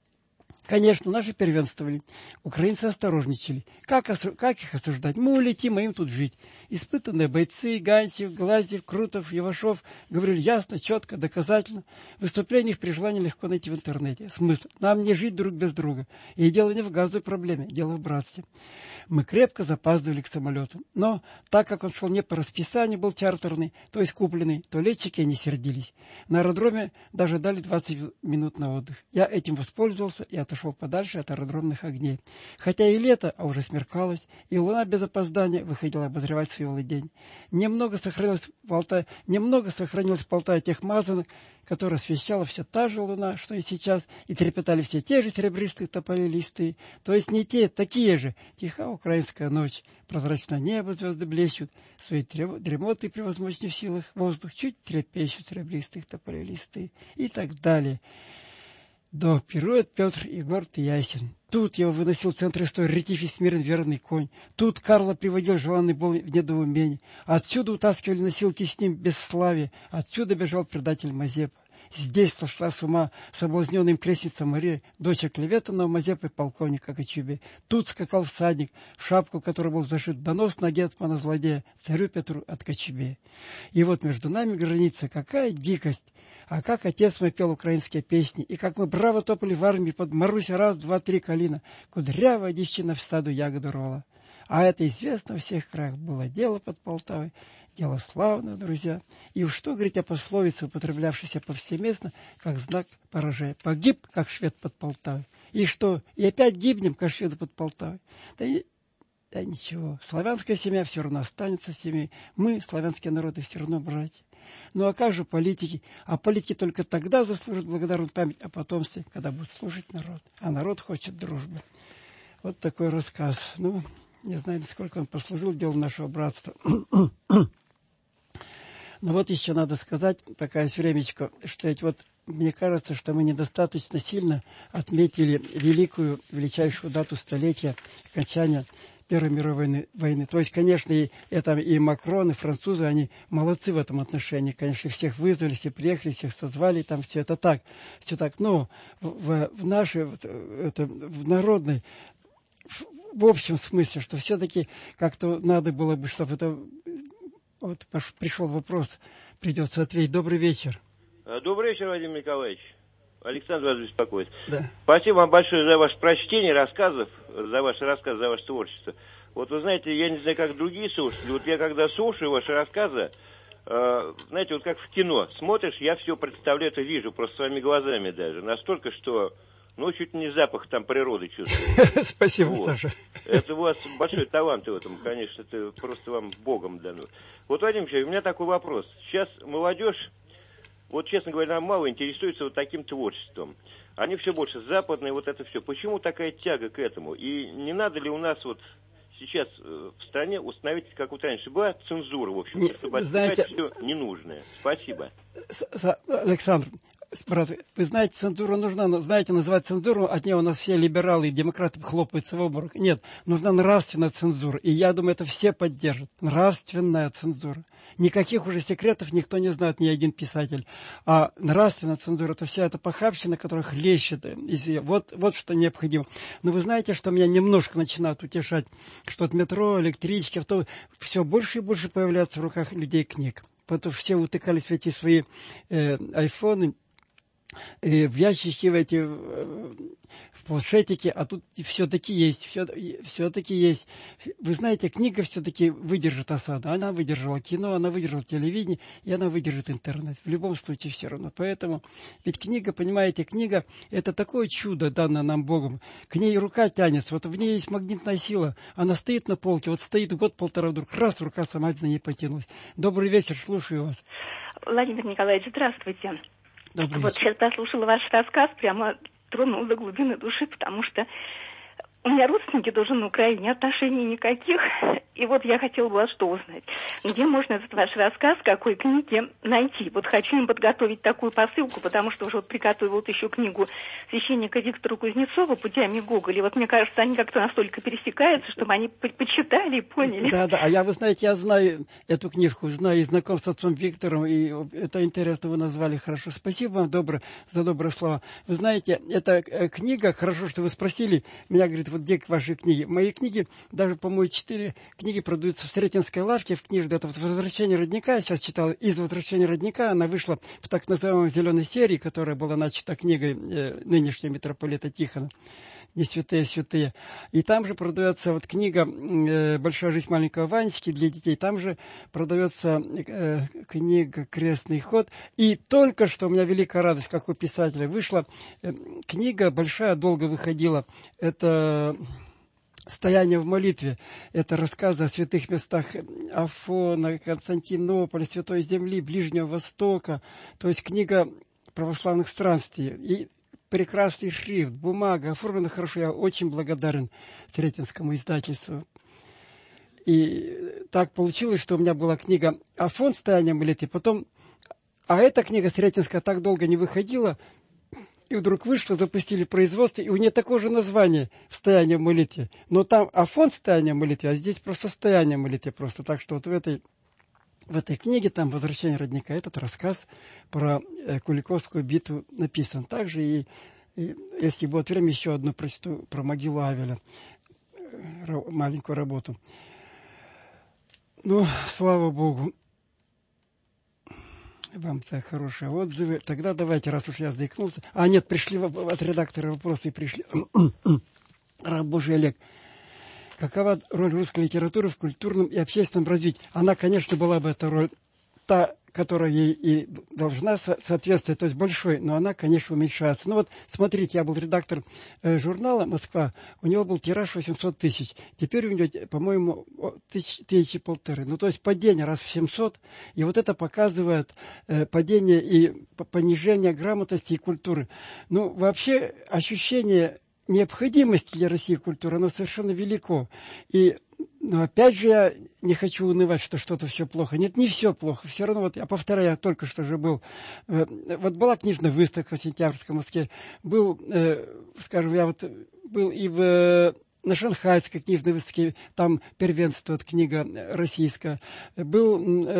Конечно, наши первенствовали. Украинцы осторожничали. Как их осуждать? Мы улетим, а им тут жить. Испытанные бойцы, Ганчев, Глазьев, Крутов, Евашов говорили ясно, четко, доказательно. Выступления их при желании легко найти в интернете. Смысл? Нам не жить друг без друга. И дело не в газовой проблеме, дело в братстве. Мы крепко запаздывали к самолету. Но так как он шел не по расписанию, был чартерный, то есть купленный, то летчики не сердились. На аэродроме даже дали 20 минут на отдых. Я этим воспользовался и отошел подальше от аэродромных огней. Хотя и лето, а уже смеркалось, и луна без опоздания выходила обозревать свой владень. Немного сохранилось в Полтаве тех мазанок, которые освещала все та же луна, что и сейчас, и трепетали все те же серебристые тополи листы. То есть не те, такие же. Тиха украинская ночь, прозрачное небо, звезды блещут, своей дремотой превозмочь не в силах, воздух чуть трепещут серебристых тополей листы и так далее. До пирует Петр и горд и ясен. Тут его выносил в центр истории ретивый смирен верный конь. Тут Карла приводил желанный бой в недоумение. Отсюда утаскивали носилки с ним бесславие. Отсюда бежал предатель Мазепа. Здесь сошла с ума соблазненным крестница Мария, дочь оклеветанного Мазепы полковника Кочубе. Тут скакал всадник, в шапку которой был зашит донос на гетмана-злодея, царю Петру от Кочубе. И вот между нами граница, какая дикость! А как отец мой пел украинские песни, и как мы браво топали в армии под Маруся раз, два, три калина, кудрявая девчина в саду ягоду рвала. А это известно во всех краях было дело под Полтавой, дело славное, друзья. И уж что говорить о пословице, употреблявшейся повсеместно, как знак поражения. Погиб, как швед под Полтавой. И что? И опять гибнем, как шведы под Полтавой. Да ничего, славянская семья все равно останется семьей. Мы, славянские народы, все равно братья. Ну а как же политики? А политики только тогда заслужат благодарную память о потомстве, когда будут служить народ. А народ хочет дружбы. Вот такой рассказ. Ну, не знаю, насколько он послужил делу нашего братства. Но вот еще надо сказать, такая времечко, что ведь вот мне кажется, что мы недостаточно сильно отметили величайшую дату столетия окончания Первой мировой войны. То есть, конечно, и Макрон, и французы, они молодцы в этом отношении. Конечно, всех вызвали, все приехали, всех созвали, там все это так. Все так. Но в народной, в общем смысле, что все-таки как-то надо было бы, чтобы это... Вот пришел вопрос, придется ответить. Добрый вечер. Добрый вечер, Владимир Николаевич. Александр вас беспокоит. Да. Спасибо вам большое за ваше прочтение рассказов, за ваши рассказы, за ваше творчество. Вот вы знаете, я не знаю, как другие слушатели, вот я когда слушаю ваши рассказы, знаете, вот как в кино. Смотришь, я все представляю, это вижу, просто своими глазами даже. Настолько, что, ну, чуть не запах там природы чувствую. Спасибо, Саша. Это у вас большой талант в этом, конечно, это просто вам Богом дано. Вот, Владимир Ильич, у меня такой вопрос. Сейчас молодежь, вот, честно говоря, мало интересуется вот таким творчеством. Они все больше западные, вот это все. Почему такая тяга к этому? И не надо ли у нас вот сейчас в стране установить, как вот раньше была, цензура, в общем, чтобы отсекать все ненужное? Спасибо. Александр, брат, вы знаете, цензура нужна, но, знаете, называть цензуру, от нее у нас все либералы и демократы хлопаются в обморок. Нет, нужна нравственная цензура, и я думаю, это все поддержат. Нравственная цензура. Никаких уже секретов никто не знает, ни один писатель. А нравственная цензура, это вся эта похабщина, которая хлещет. Вот что необходимо. Но вы знаете, что меня немножко начинает утешать, что от метро, электрички, все больше и больше появляется в руках людей книг. Потому что все утыкались в эти свои айфоны, в ящики, в планшетике, а тут все-таки есть, все-таки есть. Вы знаете, книга все-таки выдержит осаду. Она выдержала кино, она выдержала телевидение, и она выдержит интернет. В любом случае все равно. Поэтому, ведь книга, понимаете, книга – это такое чудо, данное нам Богом. К ней рука тянется, вот в ней есть магнитная сила. Она стоит на полке, вот стоит год-полтора, вдруг раз, рука сама за ней потянулась. Добрый вечер, слушаю вас. Владимир Николаевич, здравствуйте. Добрый вот вечер. Сейчас послушала ваш рассказ, прямо тронул до глубины души, потому что у меня родственники тоже на Украине, отношений никаких. И вот я хотела бы вас что узнать. Где можно этот ваш рассказ, какой книги найти? Вот хочу им подготовить такую посылку, потому что уже вот приготовила вот еще книгу священника Виктора Кузнецова «Путями Гоголя». И вот мне кажется, они как-то настолько пересекаются, чтобы они почитали и поняли. Да, а вы знаете, я знаю эту книжку, знаю и знаком с отцом Виктором, и это интересно вы назвали хорошо. Спасибо вам за добрые слова. Вы знаете, эта книга, хорошо, что вы спросили, меня говорит, вот где ваши книги? Мои книги, даже, по-моему, 4 книги продаются в Сретенской лавке, в книжке. Это вот «Возвращение родника», я сейчас читал, из «Возвращения родника» она вышла в так называемой «Зеленой серии», которая была начата книгой нынешнего митрополита Тихона. «Не святые святые». И там же продается вот книга «Большая жизнь маленького Ванечки» для детей. Там же продается книга «Крестный ход». И только что у меня великая радость, как у писателя, вышла книга большая, долго выходила. Это «Стояние в молитве». Это рассказы о святых местах Афона, Константинополя, Святой Земли, Ближнего Востока. То есть книга православных странствий. И прекрасный шрифт, бумага, оформлена хорошо. Я очень благодарен Сретенскому издательству. И так получилось, что у меня была книга «Афон. Стояние в молитве». Потом, а эта книга Сретенская так долго не выходила, и вдруг вышла, запустили производство, и у нее такое же название «Стояние в молитве». Но там Афон «Стояние в молитве», а здесь просто «Стояние в молитве». Просто так что вот в этой книге, там «Возвращение родника», этот рассказ про Куликовскую битву написан. Также и если будет время, еще одну прочту про могилу Авеля, маленькую работу. Ну, слава Богу. Вам за хорошие отзывы. Тогда давайте, раз уж я заикнулся. А нет, пришли от редактора вопросы, пришли. Раб Божий Олег. Какова роль русской литературы в культурном и общественном развитии? Она, конечно, была бы эта роль, та, которая ей и должна соответствовать, то есть большой, но она, конечно, уменьшается. Ну вот, смотрите, я был редактор журнала «Москва», у него был тираж 800 тысяч, теперь у него, по-моему, 1500. Ну, то есть падение раз в 700, и вот это показывает падение и понижение грамотности и культуры. Ну, вообще, ощущение необходимости для России культуры, оно совершенно велико. И опять же, я не хочу унывать, что что-то все плохо. Нет, не все плохо. Все равно, вот я повторяю, я только что же был. Вот была книжная выставка в Сентябрьской Москве. Был, скажем, я вот был и на Шанхайской книжной выставке, там первенствует книга российская. Был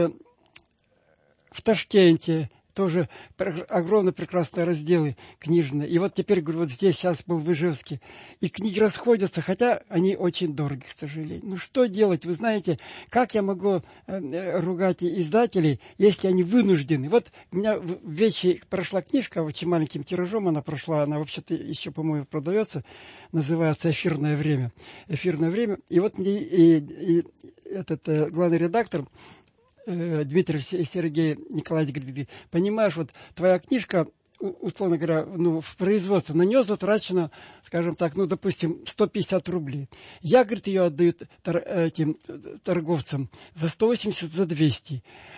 в Ташкенте. Тоже огромные прекрасные разделы книжные. И вот теперь, говорю, вот здесь сейчас был в Ижевске. И книги расходятся, хотя они очень дороги, к сожалению. Ну, что делать? Вы знаете, как я могу ругать издателей, если они вынуждены? Вот у меня в Вече прошла книжка, очень маленьким тиражом она прошла, она вообще-то еще, по-моему, продается, называется «Эфирное время». «Эфирное время». И вот мне и этот главный редактор Дмитриев Сергей Николаевич говорит, понимаешь, вот твоя книжка, условно говоря, ну, в производство, на нее затрачено, скажем так, ну, допустим, 150 рублей. Я, говорит, ее отдаю этим торговцам за 180, за 200.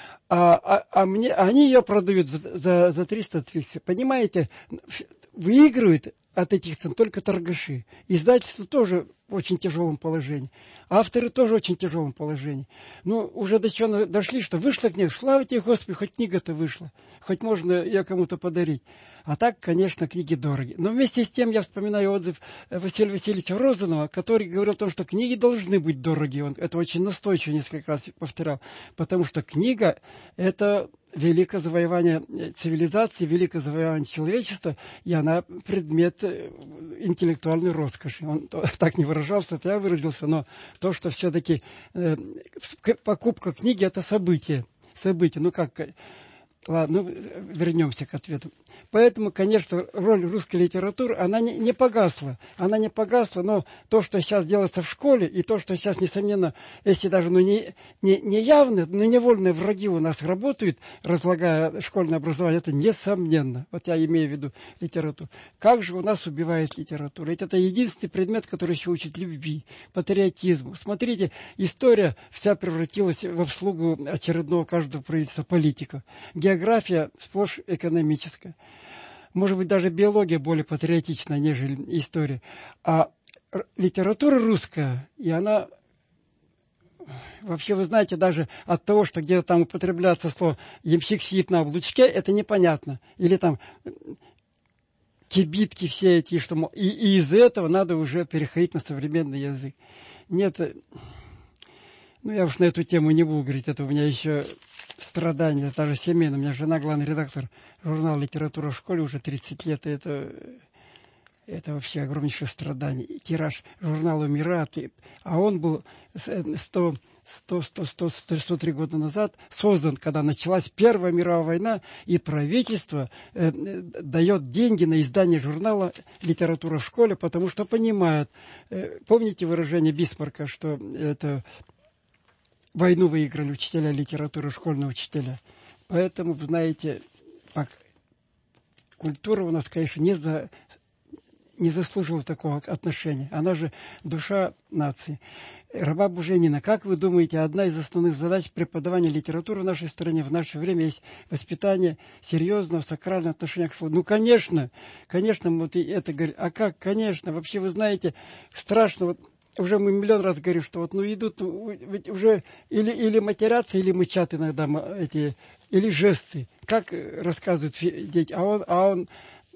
Они ее продают за 300 тысяч. Понимаете, выигрывают от этих цен только торгаши. Издательство тоже в очень тяжелом положении. Авторы тоже в очень тяжелом положении. Ну, уже до чего дошли, что вышла книга. Слава тебе, Господи, хоть книга-то вышла. Хоть можно ее кому-то подарить. А так, конечно, книги дороги. Но вместе с тем я вспоминаю отзыв Василия Васильевича Розанова, который говорил о том, что книги должны быть дороги. Он это очень настойчиво несколько раз повторял. Потому что книга – это великое завоевание цивилизации, великое завоевание человечества, и она предмет интеллектуальной роскоши. Он так не выражался, это я выразился, но то, что все-таки покупка книги – это событие. Ну как... Ладно, ну, вернемся к ответу. Поэтому, конечно, роль русской литературы, она не погасла. Она не погасла, но то, что сейчас делается в школе, и то, что сейчас, несомненно, если даже не явно, но невольные враги у нас работают, разлагая школьное образование, это несомненно. Вот я имею в виду литературу. Как же у нас убивает литература? Ведь это единственный предмет, который еще учит любви, патриотизму. Смотрите, история вся превратилась в обслугу очередного каждого правительства политика. География сплошь экономическая. Может быть, даже биология более патриотична, нежели история. А литература русская, и она... Вообще, вы знаете, даже от того, что где-то там употребляется слово «ямщик сидит на облучке», это непонятно. Или там кибитки все эти, что... И из этого надо уже переходить на современный язык. Нет... Ну, я уж на эту тему не буду говорить, это у меня еще страдания, даже семейные. У меня жена главный редактор журнала «Литература в школе» уже 30 лет, и это вообще огромнейшее страдание. И тираж журнала «Мират», а он был 103 года назад создан, когда началась Первая мировая война, и правительство дает деньги на издание журнала «Литература в школе», потому что понимает, помните выражение Бисмарка, что это... Войну выиграли учителя литературы, школьные учителя. Поэтому, знаете, культура у нас, конечно, не заслужила такого отношения. Она же душа нации. Раба Буженина, как вы думаете, одна из основных задач преподавания литературы в нашей стране в наше время есть воспитание серьезного сакрального отношения к слову? Ну, конечно, вот и это говорит. А как, конечно, вообще, вы знаете, страшно, вот, уже мы миллион раз говорим, что вот, ну, идут, ведь уже или матерятся, или мычат иногда или жесты. Как рассказывают дети. А он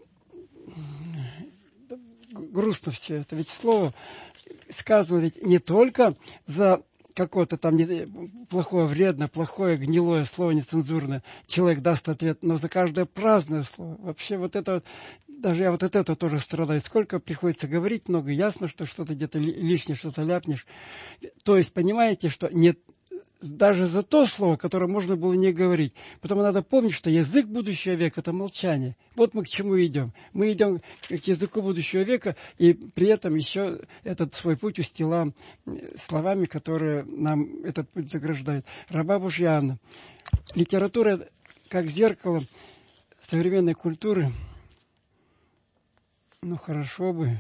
грустно все это. Ведь слово сказано ведь не только за какое-то там плохое, вредное, плохое, гнилое слово, нецензурное, человек даст ответ, но за каждое праздное слово. Вообще вот это, даже я вот от этого тоже страдаю. Сколько приходится говорить много, ясно, что что-то где-то лишнее, что-то ляпнешь. То есть, понимаете, что нет даже за то слово, которое можно было не говорить. Потому надо помнить, что язык будущего века – это молчание. Вот мы к чему идем. Мы идем к языку будущего века, и при этом еще этот свой путь устилаем словами, которые нам этот путь заграждают. Раба Божья Анна. Литература как зеркало современной культуры. Ну, хорошо бы.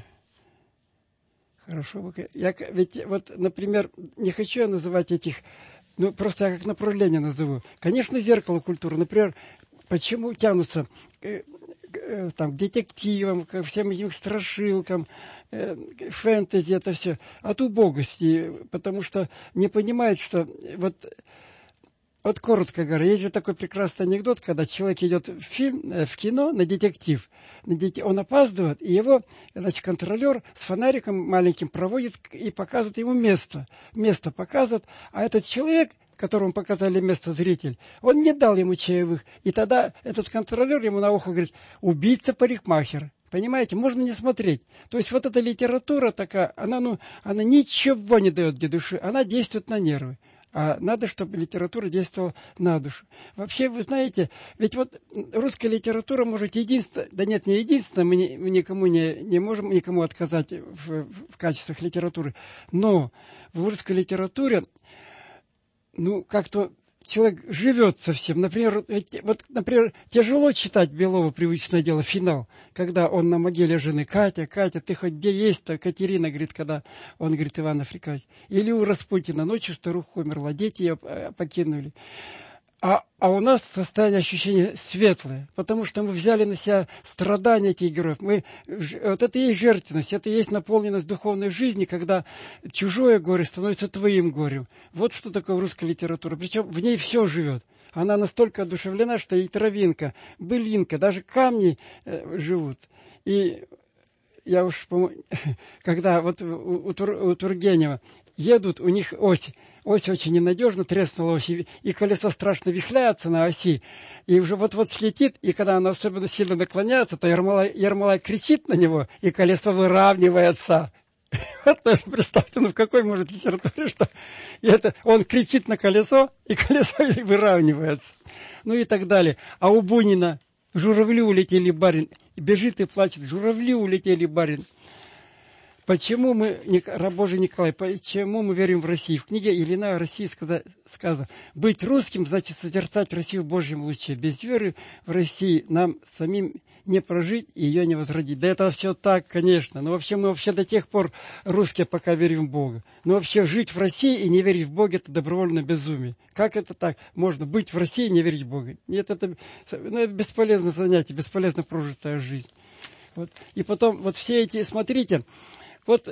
Ведь вот, например, не хочу я называть этих... Ну, просто я как направление назову. Конечно, зеркало культуры. Например, почему тянутся там, к детективам, ко всем этим страшилкам, фэнтези, это все. От убогости. Потому что не понимают, что... Вот коротко говоря, есть же такой прекрасный анекдот, когда человек идет в кино на детектив, он опаздывает, и его, значит, контролер с фонариком маленьким проводит и показывает ему место. Место показывает, а этот человек, которому показали место зритель, он не дал ему чаевых. И тогда этот контролер ему на ухо говорит: убийца-парикмахер. Понимаете, можно не смотреть. То есть вот эта литература такая, она ничего не дает для души, она действует на нервы. А надо, чтобы литература действовала на душу. Вообще, вы знаете, ведь вот русская литература может единственное, да нет, не единственное, мы никому не можем никому отказать в качествах литературы, но в русской литературе, ну, как-то человек живет совсем. Например, тяжело читать Белова «Привычное дело», финал, когда он на могиле жены: Катя, ты хоть где есть-то? Катерина, говорит, когда он говорит: Иван Африканович. Или у Распутина: ночью старуха умерла, дети ее покинули. А у нас состояние ощущения светлое, потому что мы взяли на себя страдания этих героев. Вот это и есть жертвенность, это и есть наполненность духовной жизни, когда чужое горе становится твоим горем. Вот что такое русская литература. Причем в ней все живет. Она настолько одушевлена, что и травинка, былинка, даже камни живут. И я уж помню, когда вот у Тургенева едут, у них ось очень ненадежно, треснула ось, и колесо страшно вихляется на оси, и уже вот-вот слетит, и когда оно особенно сильно наклоняется, то Ермолай кричит на него, и колесо выравнивается. Вот представьте, в какой может литературе, что он кричит на колесо, и колесо выравнивается. Ну и так далее. А у Бунина: журавли улетели, барин. Бежит и плачет: журавли улетели, барин. Почему мы, раб Божий Николай, почему мы верим в Россию? В книге Ильина о России сказано: быть русским значит созерцать Россию в Божьем луче. Без веры в России нам самим не прожить и ее не возродить. Да это все так, конечно. Но вообще мы до тех пор русские, пока верим в Бога. Но вообще жить в России и не верить в Бога — это добровольное безумие. Как это так? Можно быть в России и не верить в Бога? Нет, это бесполезное занятие, бесполезно прожитая жизнь. Вот. И потом вот все эти, смотрите, вот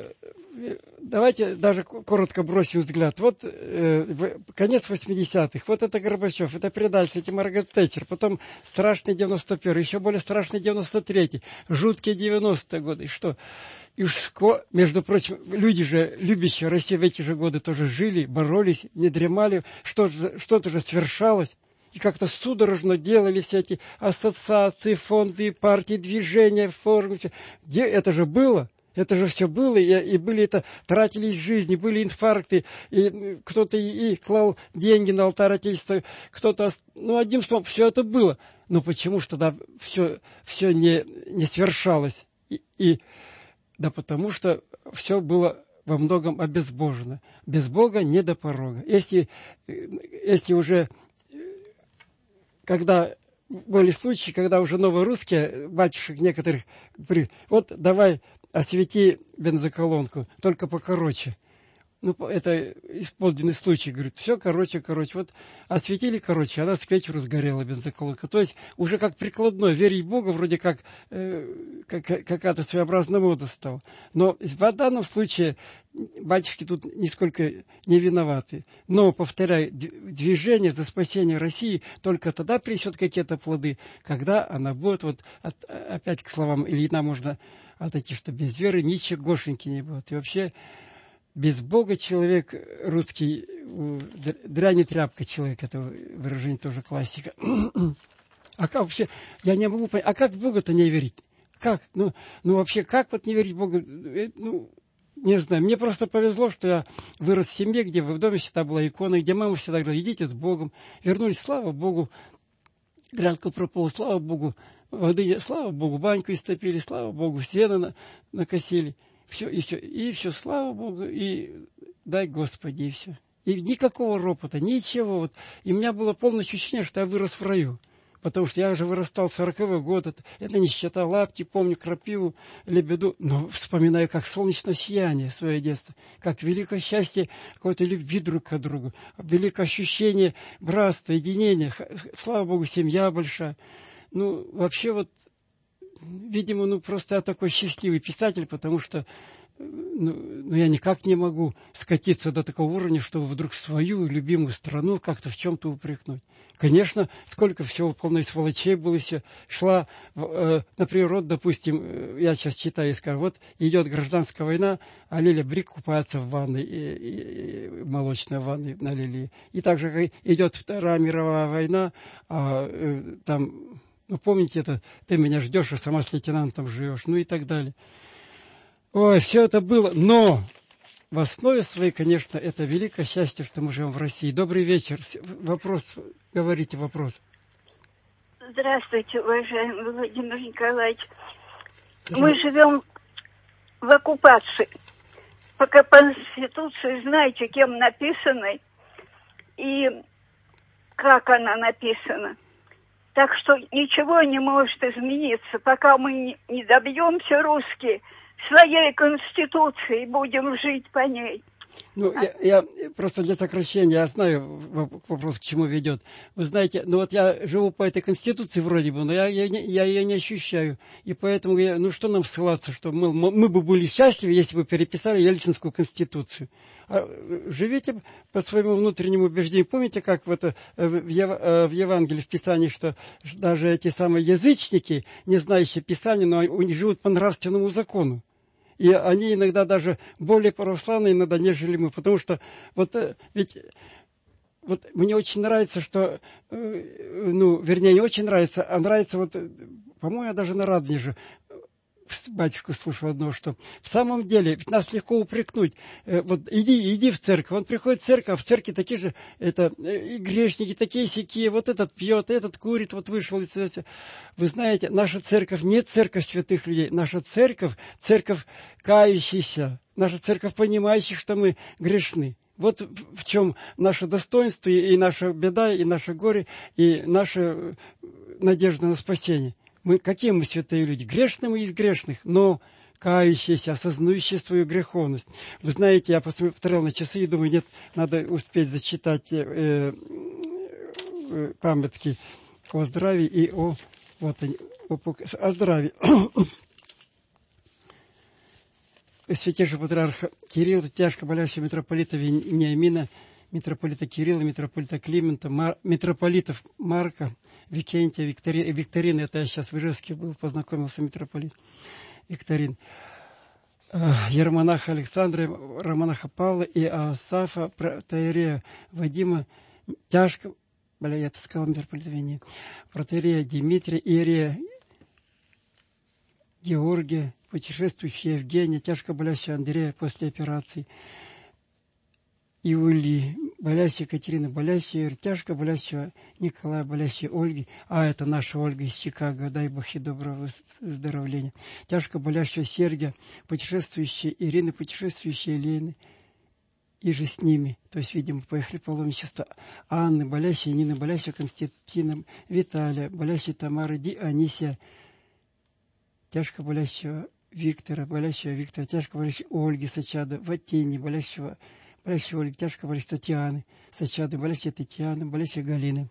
давайте даже коротко бросим взгляд. Вот конец 80-х. Вот это Горбачев, это предательство, это Маргарет Тэтчер. Потом страшный 91-й, еще более страшный 93-й. Жуткие 90-е годы. И что? И уж, между прочим, люди же, любящие Россию в эти же годы, тоже жили, боролись, не дремали. Что-то же свершалось. И как-то судорожно делали все эти ассоциации, фонды, партии, движения, форумы. Где это же было? Это же все было, и были это, тратились жизни, были инфаркты, и кто-то и клал деньги на алтарь Отечества, кто-то, одним словом, все это было. Но почему же тогда все не свершалось? Да потому что все было во многом обезбожено. Без Бога не до порога. Если уже, когда были случаи, когда уже новорусские, батюшек некоторых, вот давай освети бензоколонку, только покороче. Это исполненный случай, говорит, все короче. Вот осветили короче, она к вечеру сгорела, бензоколонка. То есть уже как прикладной, верить в Бога вроде как какая-то своеобразная мода стала. Но в данном случае батюшки тут нисколько не виноваты. Но, повторяю, движение за спасение России только тогда принесет какие-то плоды, когда она будет, опять к словам Ильина можно отойти, что без веры ничегошеньки не будет. И вообще без Бога человек русский, дрянь и тряпка человек, это выражение тоже классика. А как вообще, я не могу понять, а как в Бога-то не верить? Как? Вообще, как не верить в Бога? Не знаю, мне просто повезло, что я вырос в семье, где в доме всегда была икона, где мама всегда говорила: идите с Богом. Вернулись, слава Богу, грядку пропола, слава Богу, воды, слава Богу, баньку истопили, слава Богу, сено накосили. Все, слава Богу, и дай Господи, и все. И никакого ропота, ничего. И у меня было полное ощущение, что я вырос в раю. Потому что я уже вырастал в 40-й год. Это нищета, лапти, помню крапиву, лебеду. Но вспоминаю, как солнечное сияние свое детство. Как великое счастье какой-то любви друг к другу. Великое ощущение братства, единения. Слава Богу, семья большая. Вообще видимо, просто я такой счастливый писатель, потому что я никак не могу скатиться до такого уровня, чтобы вдруг свою любимую страну как-то в чем-то упрекнуть. Конечно, сколько всего полной сволочей было, все шла на природу, допустим, я сейчас читаю и скажу, вот идет гражданская война, а Лиля Брик купается в ванной, и молочной ванной на Лилии. И также идет Вторая мировая война, там... помните это, ты меня ждешь, а сама с лейтенантом живешь, и так далее. Ой, все это было, но в основе своей, конечно, это великое счастье, что мы живем в России. Добрый вечер. Вопрос, говорите вопрос. Здравствуйте, уважаемый Владимир Николаевич. Мы живем в оккупации. Пока по Конституции, знаете, кем написаны, и как она написана. Так что ничего не может измениться, пока мы не добьемся, русские, своей конституции, будем жить по ней. Ну, я просто для сокращения, я знаю вопрос, к чему ведет. Вы знаете, ну вот я живу по этой конституции вроде бы, но я ее не ощущаю. И поэтому, что нам ссылаться, что мы бы были счастливы, если бы переписали Ельцинскую конституцию. Живите по своему внутреннему убеждению. Помните, как в Евангелии, в Писании, что даже эти самые язычники, не знающие Писания, но они живут по нравственному закону. И они иногда даже более православные, нежели мы. Потому что ведь мне очень нравится, что, вернее, не очень нравится, а нравится, по-моему, я даже на Радонеже батюшку слушал одного, что в самом деле ведь нас легко упрекнуть. Иди в церковь. Он приходит в церковь, а в церкви такие же и грешники, такие-сякие. Вот этот пьет, этот курит, вышел. Вы знаете, наша церковь не церковь святых людей. Наша церковь кающаяся. Наша церковь понимающих, что мы грешны. Вот в чем наше достоинство и наша беда, и наше горе, и наша надежда на спасение. Какие мы святые люди? Грешные мы из грешных, но кающиеся, осознающие свою греховность. Вы знаете, я посмотрел на часы и думаю, нет, надо успеть зачитать памятки о здравии и о здравии. Святейший патриарх Кирилл, тяжко болящий митрополита Вениамина, митрополита Кирилла, митрополита Климента, митрополитов Марка, Викентия, Викторина, это я сейчас в Ижевске был, познакомился митрополит Викторин, иеромонаха Александра, романаха Павла и Асафа, протоиерея Вадима, тяжко, я это сказал митрополита Вениамина, протоиерея Дмитрия, иерея Георгия, путешествующий Евгения, тяжко болящий Андрея после операции, Иули, болящая Екатерина, болящая, тяжко болящего Николая, болящая Ольги, это наша Ольга из Чикаго, дай Бог ей доброго выздоровления, тяжко болящего Сергия, путешествующая Ирины, путешествующая Елены, и же с ними, то есть, видимо, поехали паломничество, Анны, болящая Нины, болящая Константина, Виталия, болящая Тамара, Дионисия, тяжко болящего Виктора, тяжко болящей Ольги Сачада, Ватени, болящей Ольги, тяжко болящей Татьяны Сачады, болящей Татьяны, болящей Галины,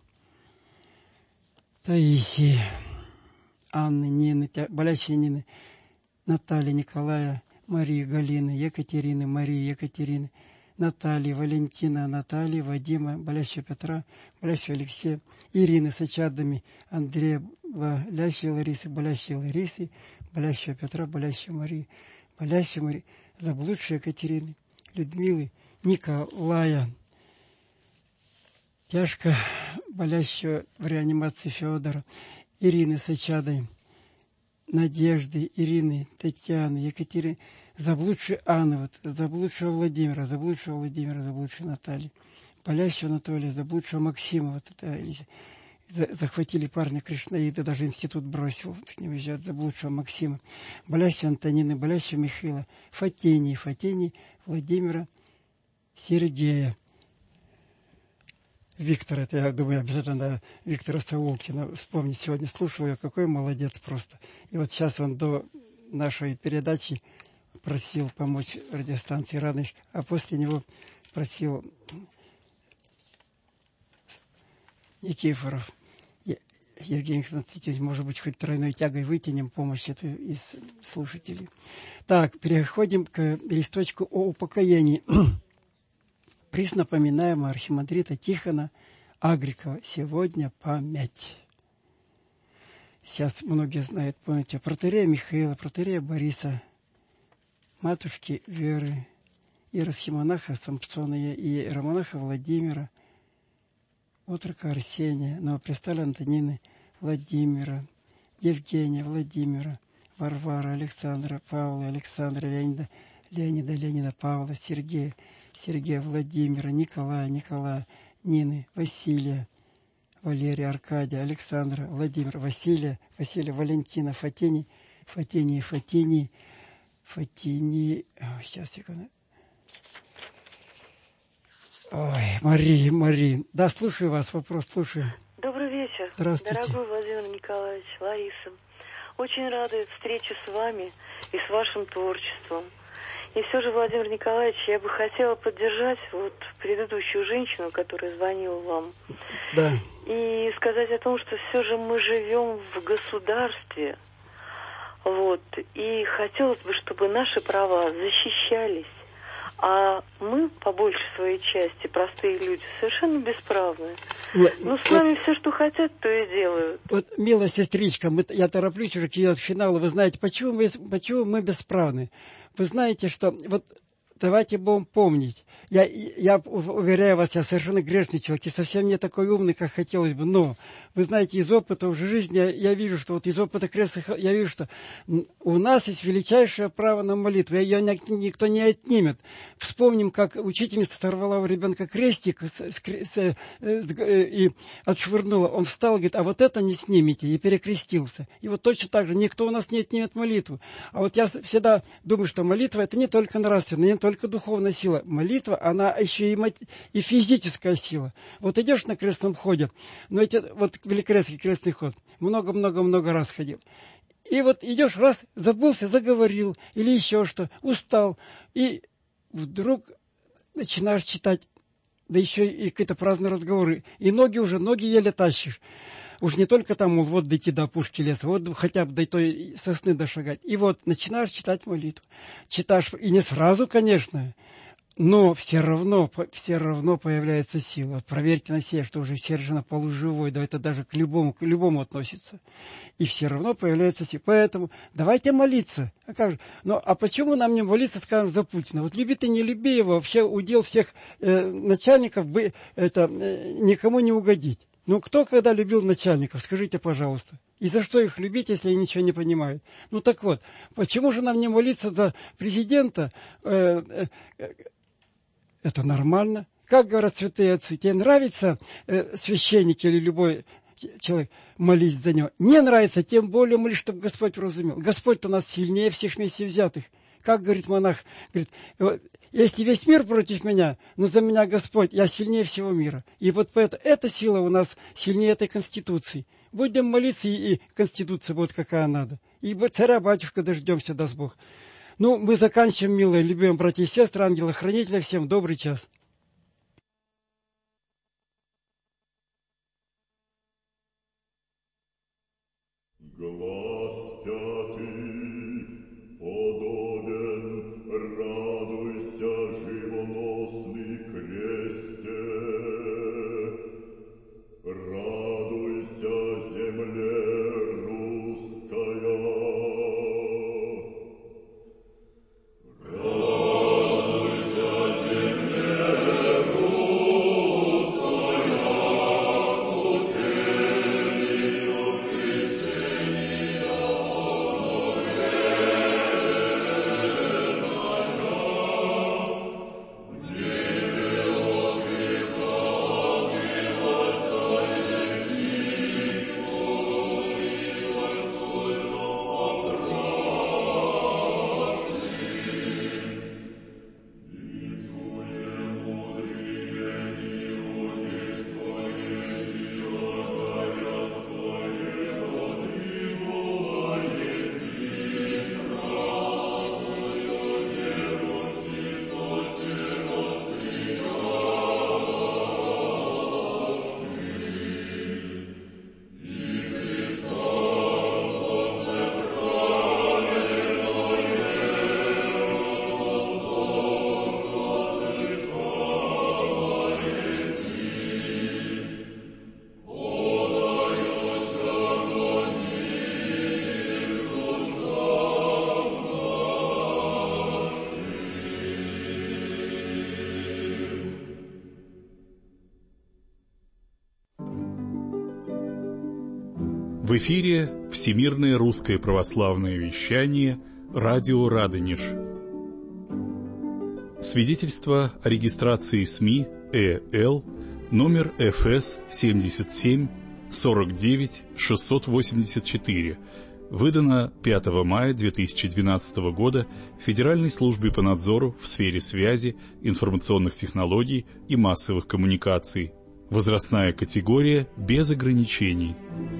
Таисии, Анны, Нины, болящей Нины, Натальи, Николая, Марии, Галины, Екатерины, Марии, Екатерины, Натальи, Валентина, Натальи, Вадима, болящего Петра, болящего Алексея, Ирины с очадами, Андрея, болящей Ларисы, болящего Петра, болящей Марии, заблудшей Екатерины, Людмилы, Николая, тяжко болящего в реанимации Федора, Ирины с очадой, Надежды, Ирины, Татьяны, Екатерины, заблудшей Анны, заблудшего Владимира, заблудшей Натальи, болящего Анатолия, заблудшего Максима, захватили парня Кришнаида, даже институт бросил, с ним уезжают, заблудшего Максима, болящего Антонины, болящего Михаила, Фатини, Владимира, Сергея, Виктора, это я думаю, обязательно надо Виктора Саулкина вспомнить. Сегодня слушал я, какой молодец просто. И вот сейчас он до нашей передачи просил помочь радиостанции «Радонеж», а после него просил Никифоров Евгений Константинович, может быть, хоть тройной тягой вытянем помощь эту из слушателей. Так, переходим к листочку о упокоении. Приз напоминаемого архимандрита Тихона Агрикова. Сегодня память. Сейчас многие знают, помните, протоиерея Михаила, протоиерея Бориса, матушки Веры, иеросхимонаха Самсона и иеромонаха Владимира, отрока Арсения, новопрестольной Антонины, Владимира, Евгения, Владимира, Варвара, Александра, Павла, Александра, Леонида, Павла, Сергея, Владимира, Николая, Нины, Василия, Валерия, Аркадия, Александра, Владимира, Василия, Валентина, Фатини, сейчас, секунду. Ой, Мария. Да, слушаю вас, вопрос слушаю. Добрый вечер. Здравствуйте. Дорогой Владимир Николаевич, Лариса. Очень рада встрече с вами и с вашим творчеством. И все же, Владимир Николаевич, я бы хотела поддержать вот предыдущую женщину, которая звонила вам. Да. И сказать о том, что все же мы живем в государстве. Вот. И хотелось бы, чтобы наши права защищались. А мы, по большей своей части, простые люди, совершенно бесправны. Ну, с нами все, что хотят, то и делают. Вот, милая сестричка, я тороплюсь уже к финалу. Вы знаете, почему мы бесправны? Вы знаете, что... Вот давайте будем помнить. Я уверяю вас, я совершенно грешный человек и совсем не такой умный, как хотелось бы. Но, вы знаете, из опыта уже жизни я вижу, что вот из опыта крестных, я вижу, что у нас есть величайшее право на молитву. Ее никто не отнимет. Вспомним, как учительница сорвала у ребенка крестик и отшвырнула. Он встал и говорит, а вот это не снимите, и перекрестился. И вот точно так же никто у нас не отнимет молитву. А вот я всегда думаю, что молитва это не только нравственная, не только духовная сила. Молитва, она еще и физическая сила. Вот идешь на крестном ходе, но эти, вот великорецкий крестный ход, много-много-много раз ходил. И вот идешь, раз, забылся, заговорил, или еще что, устал, и вдруг начинаешь читать, да еще и какие-то праздные разговоры, и ноги еле тащишь. Уж не только там, мол, вот дойти до опушки леса, вот хотя бы до той сосны дошагать. И вот начинаешь читать молитву. Читаешь, и не сразу, конечно, но все равно появляется сила. Вот проверьте на себе, что уже сердце на полу живой, да это даже к любому относится. И все равно появляется сила. Поэтому давайте молиться. А как же? Ну, а почему нам не молиться, скажем, за Путина? Вот люби ты, не люби его, вообще удел всех начальников никому не угодить. Ну, кто когда любил начальников, скажите, пожалуйста. И за что их любить, если они ничего не понимают? Ну, так вот, почему же нам не молиться за президента? Это нормально. Как говорят святые отцы, тебе нравится священник или любой человек, молись за него. Не нравится, тем более молись, чтобы Господь вразумел. Господь-то нас сильнее всех вместе взятых. Как говорит монах, говорит, если весь мир против меня, но за меня Господь, я сильнее всего мира. И вот поэтому эта сила у нас сильнее этой Конституции. Будем молиться, и Конституция будет какая надо. И царя-батюшка дождемся, даст Бог. Ну, мы заканчиваем, милые, любимые братья и сестры, ангелы-хранители, всем добрый час. Глаз пятый подобен, радуйся, живоносный кресте, радуйся, земле русская. Радуйся, земле русская, купелью крещения В эфире Всемирное русское православное вещание «Радио Радонеж». Свидетельство о регистрации СМИ ЭЛ номер ФС 77 49 684, выдано 5 мая 2012 года Федеральной службой по надзору в сфере связи, информационных технологий и массовых коммуникаций. Возрастная категория без ограничений.